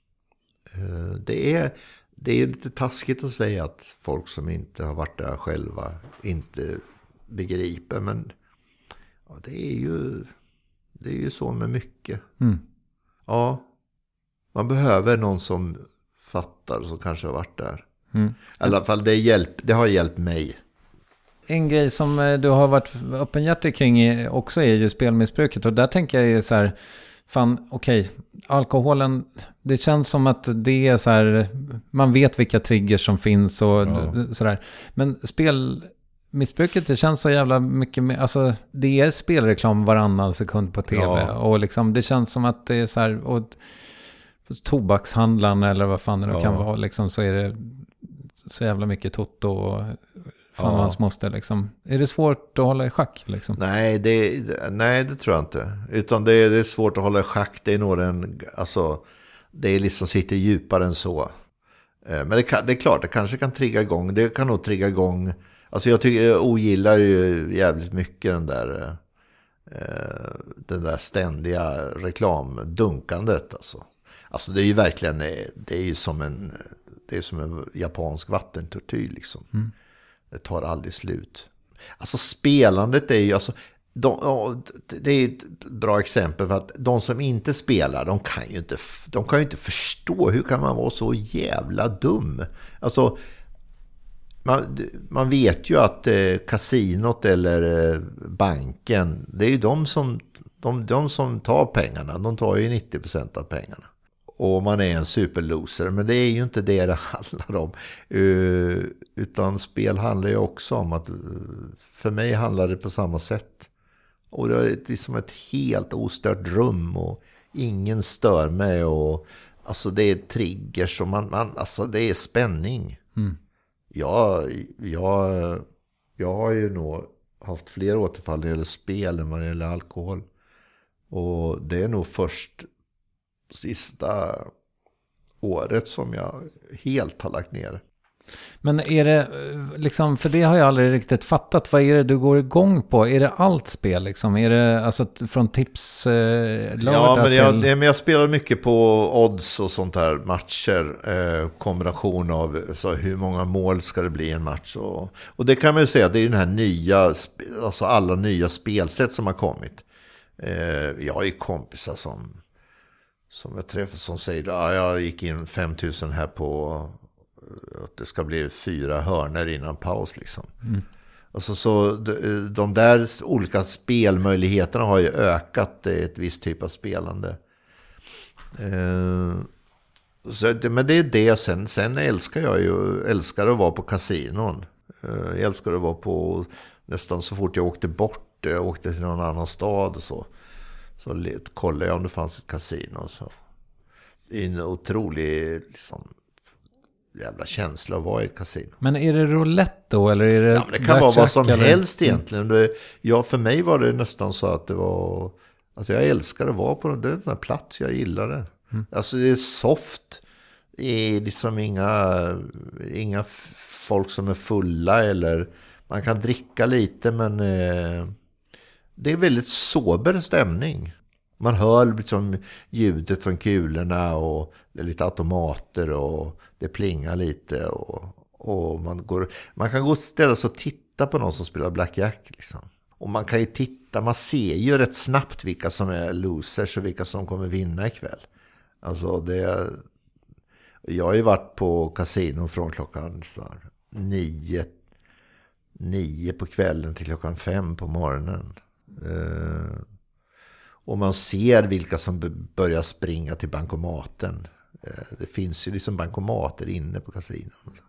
Det är, det är lite taskigt att säga att folk som inte har varit där själva inte begriper, men ja, det är ju det är ju så med mycket. Mm. Ja, man behöver någon som fattar, som kanske har varit där. Mm. I alla fall det, hjälp, det har hjälpt mig. En grej som du har varit öppenhjärtig kring också är ju spelmissbruket. Och där tänker jag är så här, fan okej, okay, alkoholen, det känns som att det är så här, man vet vilka triggers som finns och ja. sådär. Men spelmissbruket, det känns så jävla mycket mer, alltså det är spelreklam varannan sekund på tv. Ja. Och liksom det känns som att det är så här, och tobakshandlarna eller vad fan det ja. kan vara, liksom så är det så jävla mycket toto och fan ja. hans måste liksom. Är det svårt att hålla i schack liksom? Nej, det, nej, det tror jag inte. Utan det är, det är svårt att hålla i schack. Det är nog en, alltså, det är liksom sitter djupare än så. Men det, kan, det är klart, det kanske kan trigga igång. Det kan nog trigga igång. Alltså jag tycker, jag ogillar ju jävligt mycket den där den där ständiga reklamdunkandet alltså. Alltså det är ju verkligen, det är ju som en, det är som en japansk vattentortyr liksom. Mm. Det tar aldrig slut. Alltså spelandet är ju, alltså, de, det är ett bra exempel för att de som inte spelar, de kan ju inte, de kan ju inte förstå hur kan man vara så jävla dum. Alltså man, man vet ju att eh, kasinot eller eh, banken, det är ju de som, de, de som tar pengarna, de tar ju nittio procent av pengarna. Och man är en superloser, men det är ju inte det det handlar om. Uh, utan spel handlar ju också om att, uh, för mig handlar det på samma sätt. Och det är liksom ett helt ostört rum och ingen stör mig. Och, alltså det är triggers och man, man, alltså det är spänning. Mm. Jag, jag, jag har ju nog haft fler återfall när det gäller spel än vad det gäller alkohol. Och det är nog först sista året som jag helt har lagt ner. Men är det liksom, för det har jag aldrig riktigt fattat, vad är det du går igång på? Är det allt spel liksom? Är det alltså från tips eh, ja, men jag, till... det, men jag spelar mycket på odds och sånt här matcher, eh, kombination av så hur många mål ska det bli i en match och, och det kan man ju säga, det är ju den här nya, alltså alla nya spelsätt som har kommit. Eh, jag har ju kompisar som som jag träffar som säger att ah, jag gick in fem tusen här på att det ska bli fyra hörner innan paus liksom. Mm. Alltså, så de, de där olika spelmöjligheterna har ju ökat ett visst typ av spelande. Eh, så det, men det är det. Sen, sen älskar jag ju älskar att vara på kasinon. Eh, jag älskar att vara på nästan så fort jag åkte bort. Jag åkte till någon annan stad och så. Så kollade jag om det fanns ett kasino. Så. Det är en otrolig liksom, jävla känsla att vara i ett kasino. Men är det roulette då? Eller är det, ja, men det kan vara vad som eller? helst egentligen. Det, ja, för mig var det nästan så att det var... Alltså jag älskar att vara på den, den där plats. Jag gillar det. Mm. Alltså det är soft. Det är liksom inga, inga folk som är fulla. Eller man kan dricka lite, men... Eh, det är väldigt sober stämning. Man hör liksom ljudet från kulorna och det är lite automater och det plingar lite och, och man, går, man kan gå och ställa sig och titta på någon som spelar blackjack liksom. Och man kan ju titta, man ser ju rätt snabbt vilka som är losers och vilka som kommer vinna ikväll. Alltså det, jag har ju varit på kasino från klockan nio, nio på kvällen till klockan fem på morgonen. Uh, och man ser vilka som b- börjar springa till bankomaten. Uh, det finns ju liksom bankomater inne på kasinon.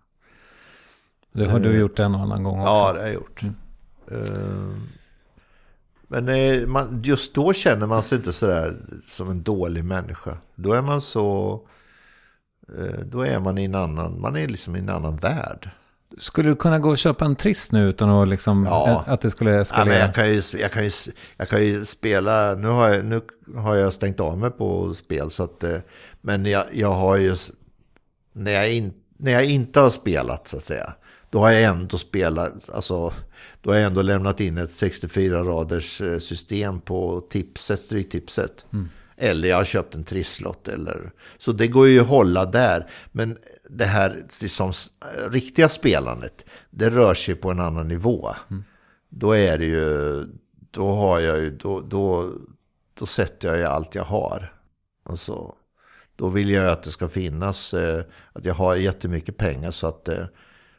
Det har uh, du gjort en och annan gång också. Ja, det har jag gjort. Mm. Uh, men uh, man, just då känner man sig inte sådär som en dålig människa. Då är man så uh, då är man i en annan, man är liksom i en annan värld. Skulle du kunna gå och köpa en trist nu utan att, liksom, ja. att det skulle eskalera? Ja, men jag, kan ju, jag, kan ju, jag kan ju spela, nu har jag, nu har jag stängt av mig på spel så att, men jag, jag har ju när jag, in, när jag inte har spelat så att säga, då har jag ändå spelat, alltså då har jag ändå lämnat in ett sextiofyra raders system på tipset, stryktipset. Mm. Eller jag har köpt en trisslott eller så det går ju att hålla där, men det här liksom riktiga spelandet, det rör sig på en annan nivå. Mm. Då är det ju då har jag ju då då då sätter jag ju allt jag har. Alltså då vill jag att det ska finnas eh, att jag har jättemycket pengar så att eh,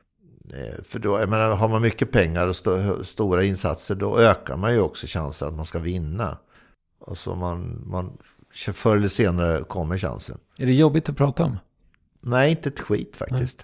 för då jag menar, har man mycket pengar och st- stora insatser, då ökar man ju också chansen att man ska vinna. Alltså man, man förr eller senare kommer chansen. Är det jobbigt att prata om? Nej, inte ett skit faktiskt.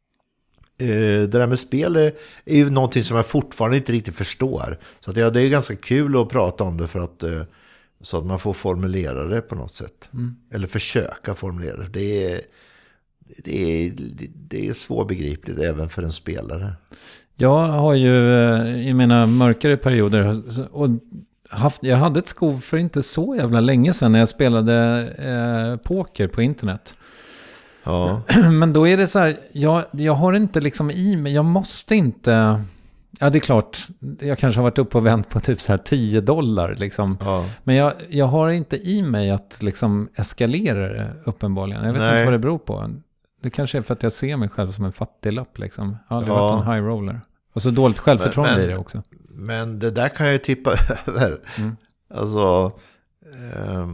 Uh, det där med spel är, är ju någonting som jag fortfarande inte riktigt förstår. Så att, ja, det är ganska kul att prata om det för att uh, så att man får formulera det på något sätt. Mm. Eller försöka formulera det. Det är, det är, det är svårbegripligt även för en spelare. Jag har ju i mina mörkare perioder och haft, jag hade ett skov för inte så jävla länge sedan när jag spelade eh, poker på internet. Ja. Men då är det så här, jag, jag har inte liksom i mig, jag måste inte, ja det är klart, jag kanske har varit uppe och vänt på typ så här tio dollar liksom. Ja. Men jag, jag har inte i mig att liksom eskalera det uppenbarligen. Jag vet Nej. inte vad det beror på. Det kanske är för att jag ser mig själv som en fattiglapp liksom. Jag har aldrig ja. varit en high roller. Och så dåligt självförtroende men, i det också. Men det där kan jag ju tippa över. Mm. Alltså, eh,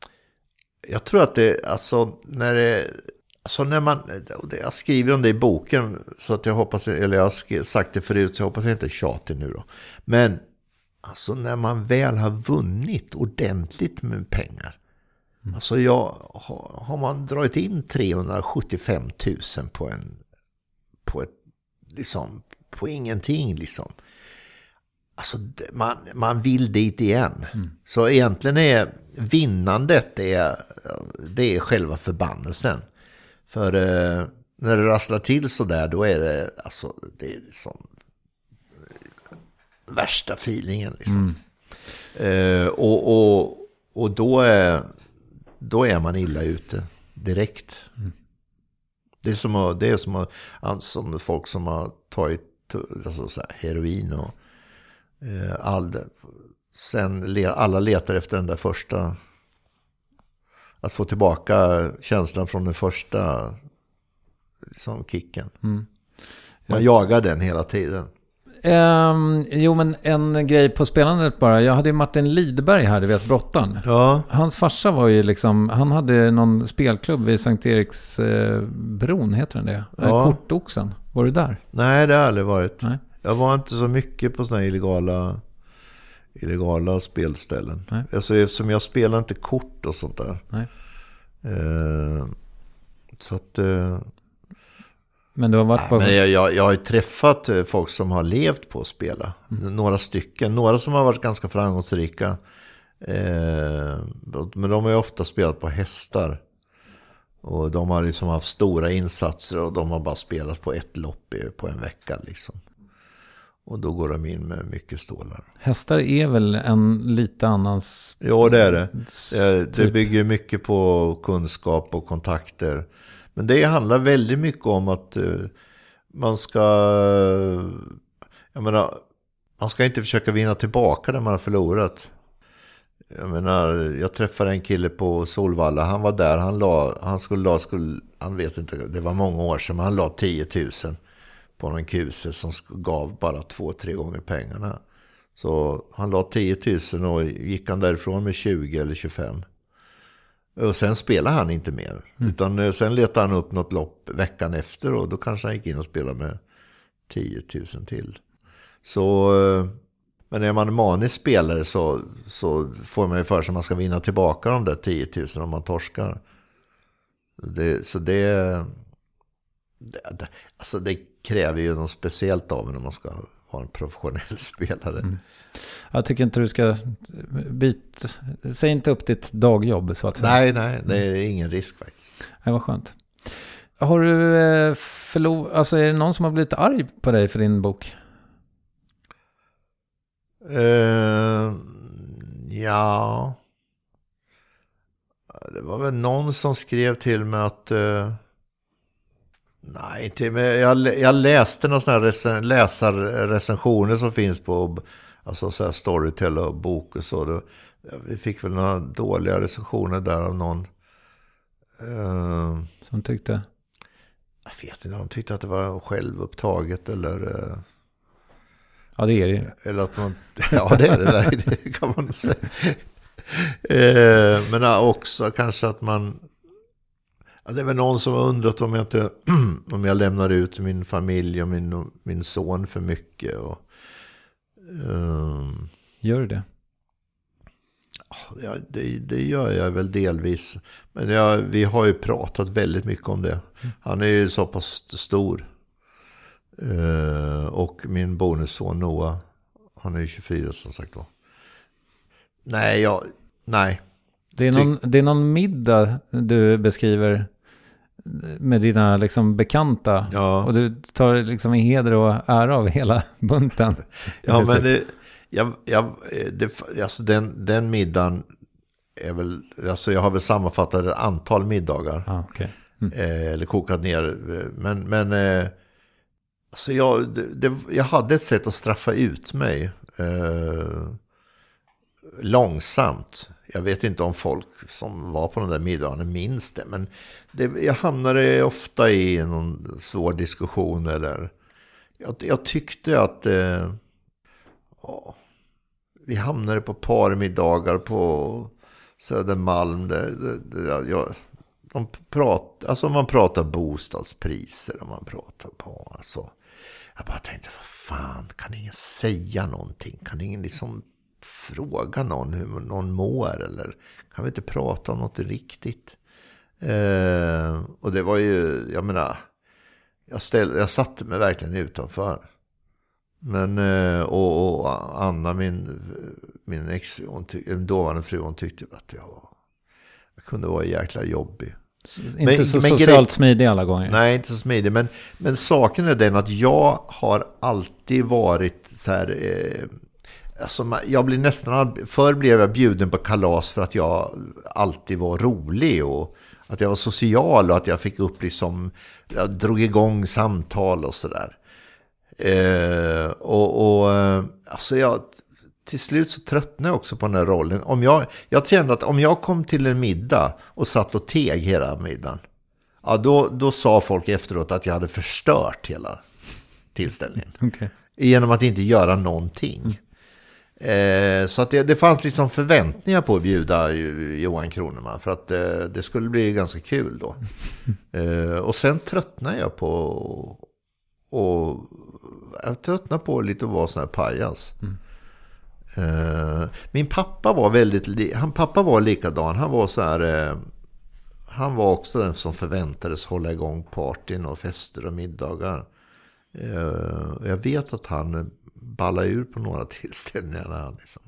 jag tror att det, alltså när det, alltså när man, jag skriver om det i boken så att jag hoppas, eller jag har sagt det förut så jag hoppas jag inte är tjatig nu då. Men alltså när man väl har vunnit ordentligt med pengar. Mm. Alltså jag, har, har man dragit in trehundrasjuttiofem tusen på en, på ett, liksom, på ingenting liksom. Alltså man, man vill dit igen. Mm. Så egentligen är vinnandet det är, det är själva förbannelsen. För eh, när det rasslar till så där, då är det alltså det är liksom värsta feelingen liksom. Mm. Eh, och, och, och då är då är man illa ute direkt. Mm. Det är som att, det är som, att, som folk som har tagit alltså så här, heroin och eh, all, sen le, alla letar efter den där första, att få tillbaka känslan från den första som kicken. Mm. Man ja. jagar den hela tiden. Um, jo men en grej på spelandet bara. Jag hade ju Martin Lidberg här, du vet, brottaren. Ja. Hans farsa var ju liksom, han hade någon spelklubb vid Sankt Eriks eh, bron, heter den det? Ja. Kortoxen. Var du där? Nej, det har aldrig varit. Nej. Jag var inte så mycket på såna här illegala illegala spelställen. Nej. Alltså eftersom jag spelar inte kort och sånt där. Nej. Eh, så att eh, men du har varit på... men jag, jag, jag har ju träffat folk som har levt på att spela. Mm. Några stycken. Några som har varit ganska framgångsrika. Eh, men de har ju ofta spelat på hästar. Och de har liksom haft stora insatser. Och de har bara spelat på ett lopp på en vecka liksom. Och då går de in med mycket stålar. Hästar är väl en lite annans... Ja, det är det. Det, det bygger mycket på kunskap och kontakter. Men det handlar väldigt mycket om att uh, man ska, jag menar, man ska inte försöka vinna tillbaka när man har förlorat. Jag menar, jag träffade en kille på Solvalla, han var där, han la, han skulle la, skulle, han vet inte, det var många år sedan, men han la tio tusen på någon kuse som gav bara två, tre gånger pengarna. Så han la tio tusen och gick han därifrån med tjugo eller tjugofem. Och sen spelade han inte mer. Mm. Utan sen letade han upp något lopp veckan efter. Och då kanske han gick in och spelade med tio tusen till. Så, men är man manisk spelare så, så får man ju för sig att man ska vinna tillbaka de där tio tusen om man torskar. Det, så det, det, alltså det kräver ju något speciellt av en om man ska vara en professionell spelare. Mm. Jag tycker inte du ska byta, säg inte upp ditt dagjobb så att säga. Nej, nej, det är ingen risk faktiskt. Det var skönt. Har du förlor, alltså är det någon som har blivit arg på dig för din bok? Uh, ja. Det var väl någon som skrev till mig att uh, Nej, inte, men jag, jag läste några sådana här resen, läsarrecensioner som finns på alltså så här Storytel och bok och så. Då, vi fick väl några dåliga recensioner där av någon. Uh, som tyckte? Jag vet inte, de tyckte att det var självupptaget eller... Uh, ja, det är det. Eller att man... Ja, det är det, det kan man säga. uh, men också kanske att man... Ja, det är väl någon som har undrat om jag inte om jag lämnar ut min familj och min, min son för mycket. Och, um, gör du det? Ja, det, det gör jag väl delvis. Men jag, vi har ju pratat väldigt mycket om det. Han är ju så pass stor. Uh, och min bonusson Noah, han är ju tjugofyra som sagt då. Nej, jag, nej. Det är, någon, det är någon middag du beskriver med dina liksom bekanta. Ja. Och du tar liksom i heder och ära av hela bunten. Ja, men det, jag, jag, det, alltså den, den middagen är väl, alltså jag har väl sammanfattat ett antal middagar. Ah, okay. Mm. eh, eller kokat ner. Men, men eh, alltså jag, det, det, jag hade ett sätt att straffa ut mig. Eh, långsamt. Jag vet inte om folk som var på den där middagen minns det, men det, jag hamnade ofta i någon svår diskussion eller jag, jag tyckte att eh, åh, vi hamnade på parmiddagar på Södermalm där, där, där jag, de prat, alltså man pratar bostadspriser och man pratar på alltså, jag bara tänkte, vad fan, kan ingen säga någonting? Kan ingen liksom fråga någon hur någon mår eller kan vi inte prata om något riktigt? Eh, och det var ju, jag menar, jag, ställde, jag satte mig verkligen utanför. Men, eh, och, och Anna, min, min ex, hon tyck, dåvarande fru, hon tyckte att jag, var, jag kunde vara jäkla jobbig. Så, inte men, så men socialt grej, smidig alla gånger. Nej, inte så smidig. Men, men saken är den att jag har alltid varit så här... Eh, alltså, jag blir nästan... Förr blev jag bjuden på kalas för att jag alltid var rolig och att jag var social och att jag fick upp liksom... Jag drog igång samtal och sådär. Eh, och, och alltså jag... Till slut så tröttnade jag också på den här rollen. Om jag, jag kände att om jag kom till en middag och satt och teg hela middagen, ja, då, då sa folk efteråt att jag hade förstört hela tillställningen. Okay. Genom att inte göra någonting. Mm. Eh, så att det, det fanns liksom förväntningar på att bjuda Johan Kroneman för att eh, det skulle bli ganska kul då. eh, och sen tröttnade jag på och jag tröttnade på lite att vara sån här pajas. Mm. Uh, min pappa var väldigt han pappa var likadan. Han var så här uh, han var också den som förväntades hålla igång partyn och fester och middagar. Uh, jag vet att han ballade ur på några tillställningar när han liksom,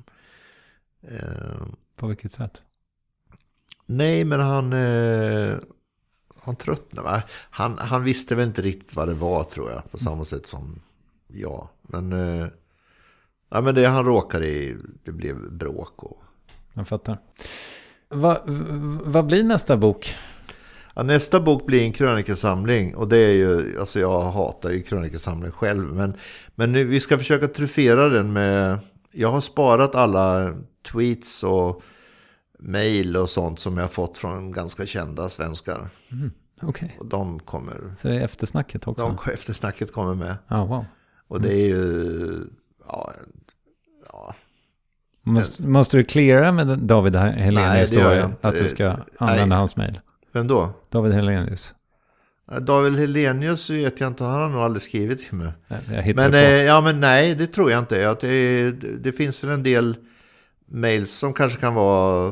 uh, på vilket sätt? Nej, men han uh, han tröttnade. Va? Han han visste väl inte riktigt vad det var, tror jag, på samma sätt som jag. Men uh, ja, men det han råkade i, det blev bråk. Och... Jag fattar. Va, vad blir nästa bok? Ja, nästa bok blir en krönikesamling. Och det är ju, alltså jag hatar ju krönikesamling själv. Men, men nu, vi ska försöka truffera den med, jag har sparat alla tweets och mejl och sånt som jag har fått från ganska kända svenskar. Mm, okay. Och de kommer... Så det är eftersnacket också? De, eftersnacket kommer med. Oh, wow. Och det är ju... Ja, ja. Måste, måste du cleara med David Hellenius då, att du ska använda nej. hans mejl? Vem då? David Hellenius. David Hellenius vet jag inte, han har nog aldrig skrivit till mig. Nej, men, eh, ja, men nej, det tror jag inte. Att det, det finns väl en del mejl som kanske kan vara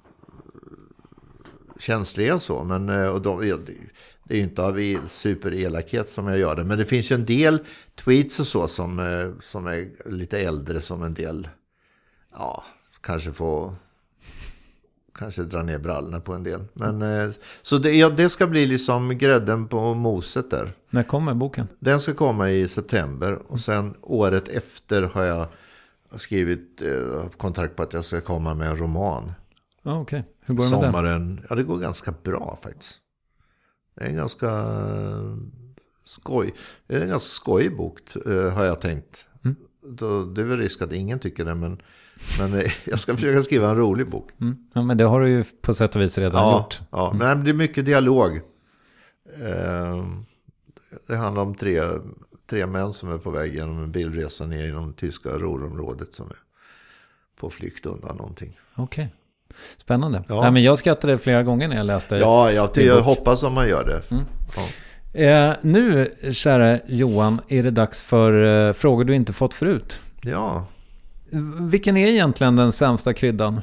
känsliga och så. Men, och de, det är ju inte av superelakhet som jag gör det. Men det finns ju en del tweets och så som, som är lite äldre, som en del ja, kanske får kanske dra ner brallorna på en del. Men, så det, ja, det ska bli liksom grädden på moset där. När kommer boken? Den ska komma i september. Och sen året efter har jag skrivit eh, kontrakt på att jag ska komma med en roman. Ja, okej. Okay. Hur går det Sommaren, med den? Ja, det går ganska bra faktiskt. Det är en ganska skoj. Det är en ganska skojig bok, uh, har jag tänkt. Mm. Då, det är väl risk att ingen tycker det, men, men uh, jag ska försöka skriva en rolig bok. Mm. Ja, men det har du ju på sätt och vis redan ja, gjort. Ja, mm. men det blir mycket dialog. Uh, det handlar om tre, tre män som är på väg genom en bilresa ner genom det tyska Ruhrområdet som är på flykt undan någonting. Okej. Okay. Spännande. Ja. Nej, men jag skrattade flera gånger när jag läste. Ja, jag, jag hoppas att man gör det. Mm. Ja. Eh, nu, kära Johan, är det dags för eh, frågor du inte fått förut. Ja. Vilken är egentligen den sämsta kryddan?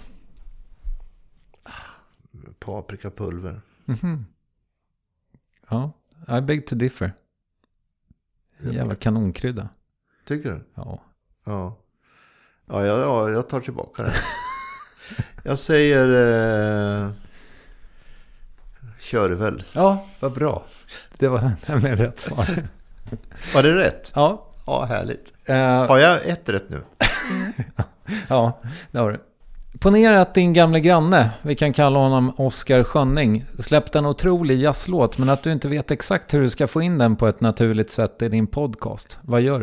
Paprikapulver. Mm-hmm. Ja, I beg to differ. Jävla kanonkrydda. Tycker du? Ja. Ja, ja, ja, ja jag tar tillbaka det. Jag säger eh, körvel. Ja, vad bra. Det var nämligen rätt svar. Var det rätt? Ja. Ja, härligt. Uh, Har jag ett rätt nu? Ja, det har du. Ponera att din gamla granne, vi kan kalla honom Oskar Schönning, släppte en otrolig jazzlåt, men att du inte vet exakt hur du ska få in den på ett naturligt sätt i din podcast. Vad gör du?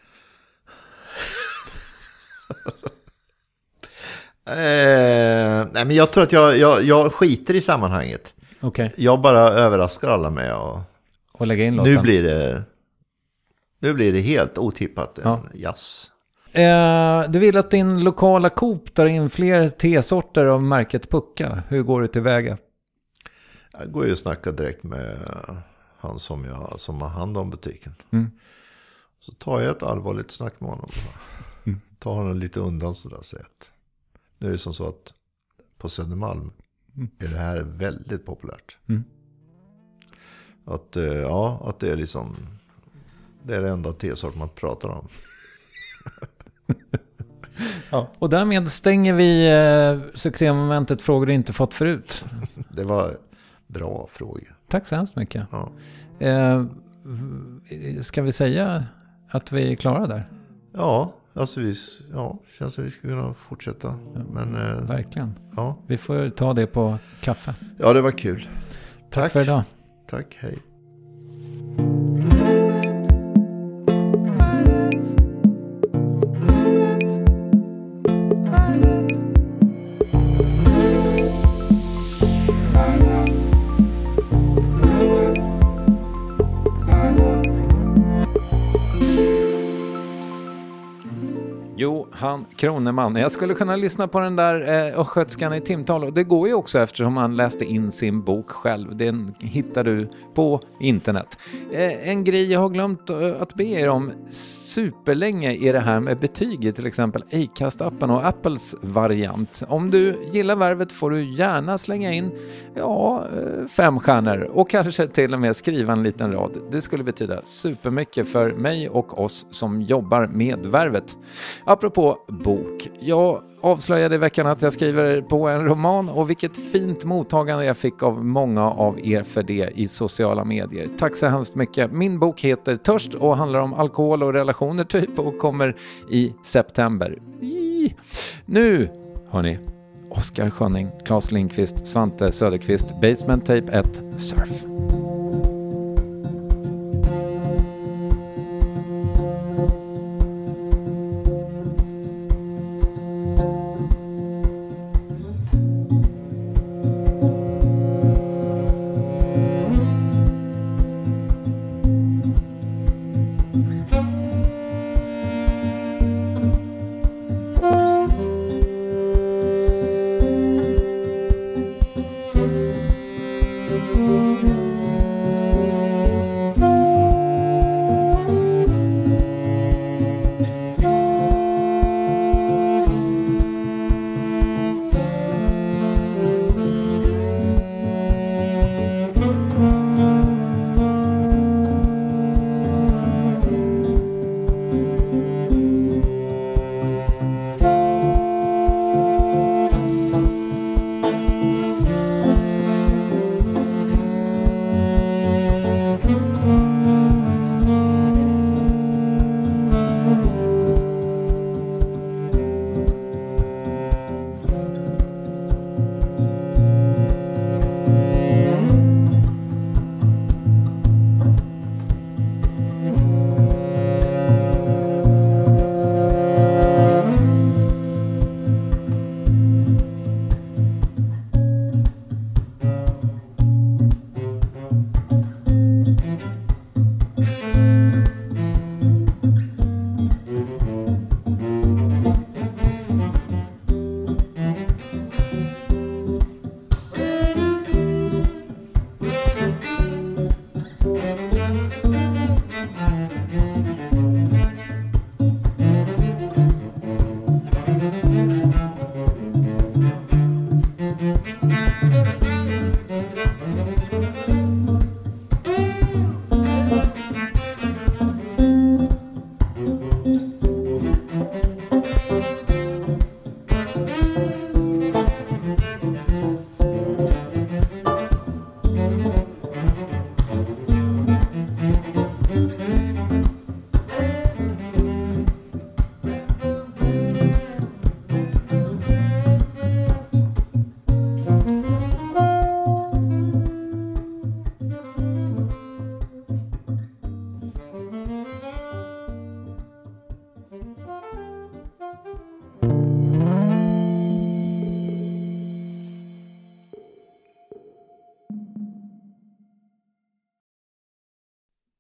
eh, nej, men jag tror att jag, jag, jag skiter i sammanhanget. Okay. Jag bara överraskar alla med och, och lägga in låten. Nu blir det, nu blir det helt otippat en ja. jazz. Eh, du vill att din lokala Coop tar in fler tesorter av märket Pucka. Hur går du tillväga? Jag går ju och snackar direkt med han som, jag, som har hand om butiken. Mm. Så tar jag ett allvarligt snack med honom. Mm. Tar honom lite undan sådär. Så att nu är det som så att på Södermalm mm. är det här väldigt populärt. Mm. Att, ja, att det är liksom det är det enda tesort man pratar om. Ja, och därmed stänger vi eh, succémomentet frågor du inte fått förut. Det var bra frågor. Tack så hemskt mycket. Ja. Eh, ska vi säga att vi är klara där? Ja, alltså vi, ja, känns som vi ska kunna fortsätta. Men, eh, verkligen. Ja. Vi får ta det på kaffe. Ja, det var kul. Tack, Tack för idag. Tack, hej. Han Kroneman. Jag skulle kunna lyssna på den där eh, östgötskan i timtal, och det går ju också eftersom han läste in sin bok själv. Den hittar du på internet. Eh, en grej jag har glömt eh, att be er om superlänge är det här med betyg i till exempel Acast-appen och Apples variant. Om du gillar Värvet får du gärna slänga in ja, fem stjärnor och kanske till och med skriva en liten rad. Det skulle betyda supermycket för mig och oss som jobbar med Värvet. Apropå bok. Jag avslöjade i veckan att jag skriver på en roman, och vilket fint mottagande jag fick av många av er för det i sociala medier. Tack så hemskt mycket. Min bok heter Törst och handlar om alkohol och relationer typ och kommer i september. I. Nu, hörni, Oskar Schönning, Claes Lindqvist, Svante Söderqvist, Basement Tape ett, Surf. Mm-hmm.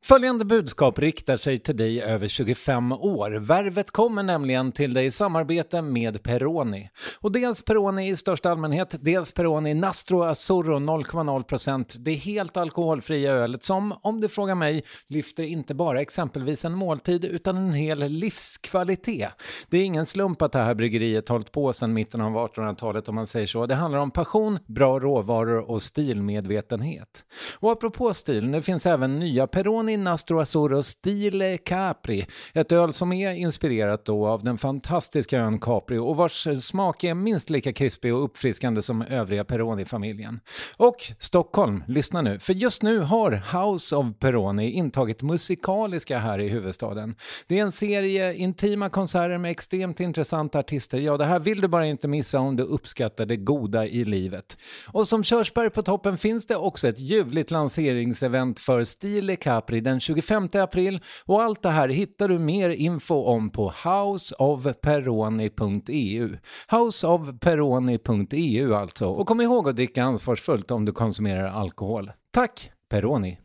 Följande budskap riktar sig till dig över tjugofem år. Värvet kommer nämligen till dig i samarbete med Peroni. Och dels Peroni i största allmänhet, dels Peroni Nastro Azzurro noll komma noll procent. Det är helt alkoholfria ölet som, om du frågar mig, lyfter inte bara exempelvis en måltid utan en hel livskvalitet. Det är ingen slump att det här bryggeriet hållit på sedan mitten av artonhundratalet om man säger så. Det handlar om passion, bra råvaror och stilmedvetenhet. Och apropå stil, det finns även nya Peroni Nastro Azzurro Stile Capri, ett öl som är inspirerat då av den fantastiska ön Capri och vars smak är minst lika krispig och uppfriskande som övriga Peroni-familjen. Och Stockholm, lyssna nu, för just nu har House of Peroni intagit musikaliska här i huvudstaden. Det är en serie intima konserter med extremt intressanta artister. Ja, det här vill du bara inte missa om du uppskattar det goda i livet. Och som körsbär på toppen finns det också ett ljuvligt lanseringsevent för Stile Capri den tjugofemte april, och allt det här hittar du mer info om på house of peroni punkt e u. house of peroni punkt e u alltså. Och kom ihåg att dricka ansvarsfullt om du konsumerar alkohol. Tack, Peroni!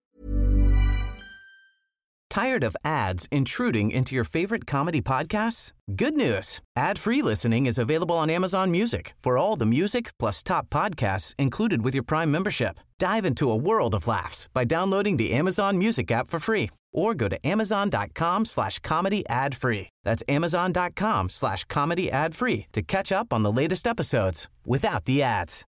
Tired of ads intruding into your favorite comedy podcasts? Good news! Ad-free listening is available on Amazon Music for all the music plus top podcasts included with your Prime membership. Dive into a world of laughs by downloading the Amazon Music app for free or go to amazon.com slash comedy ad free. That's amazon.com slash comedy ad free to catch up on the latest episodes without the ads.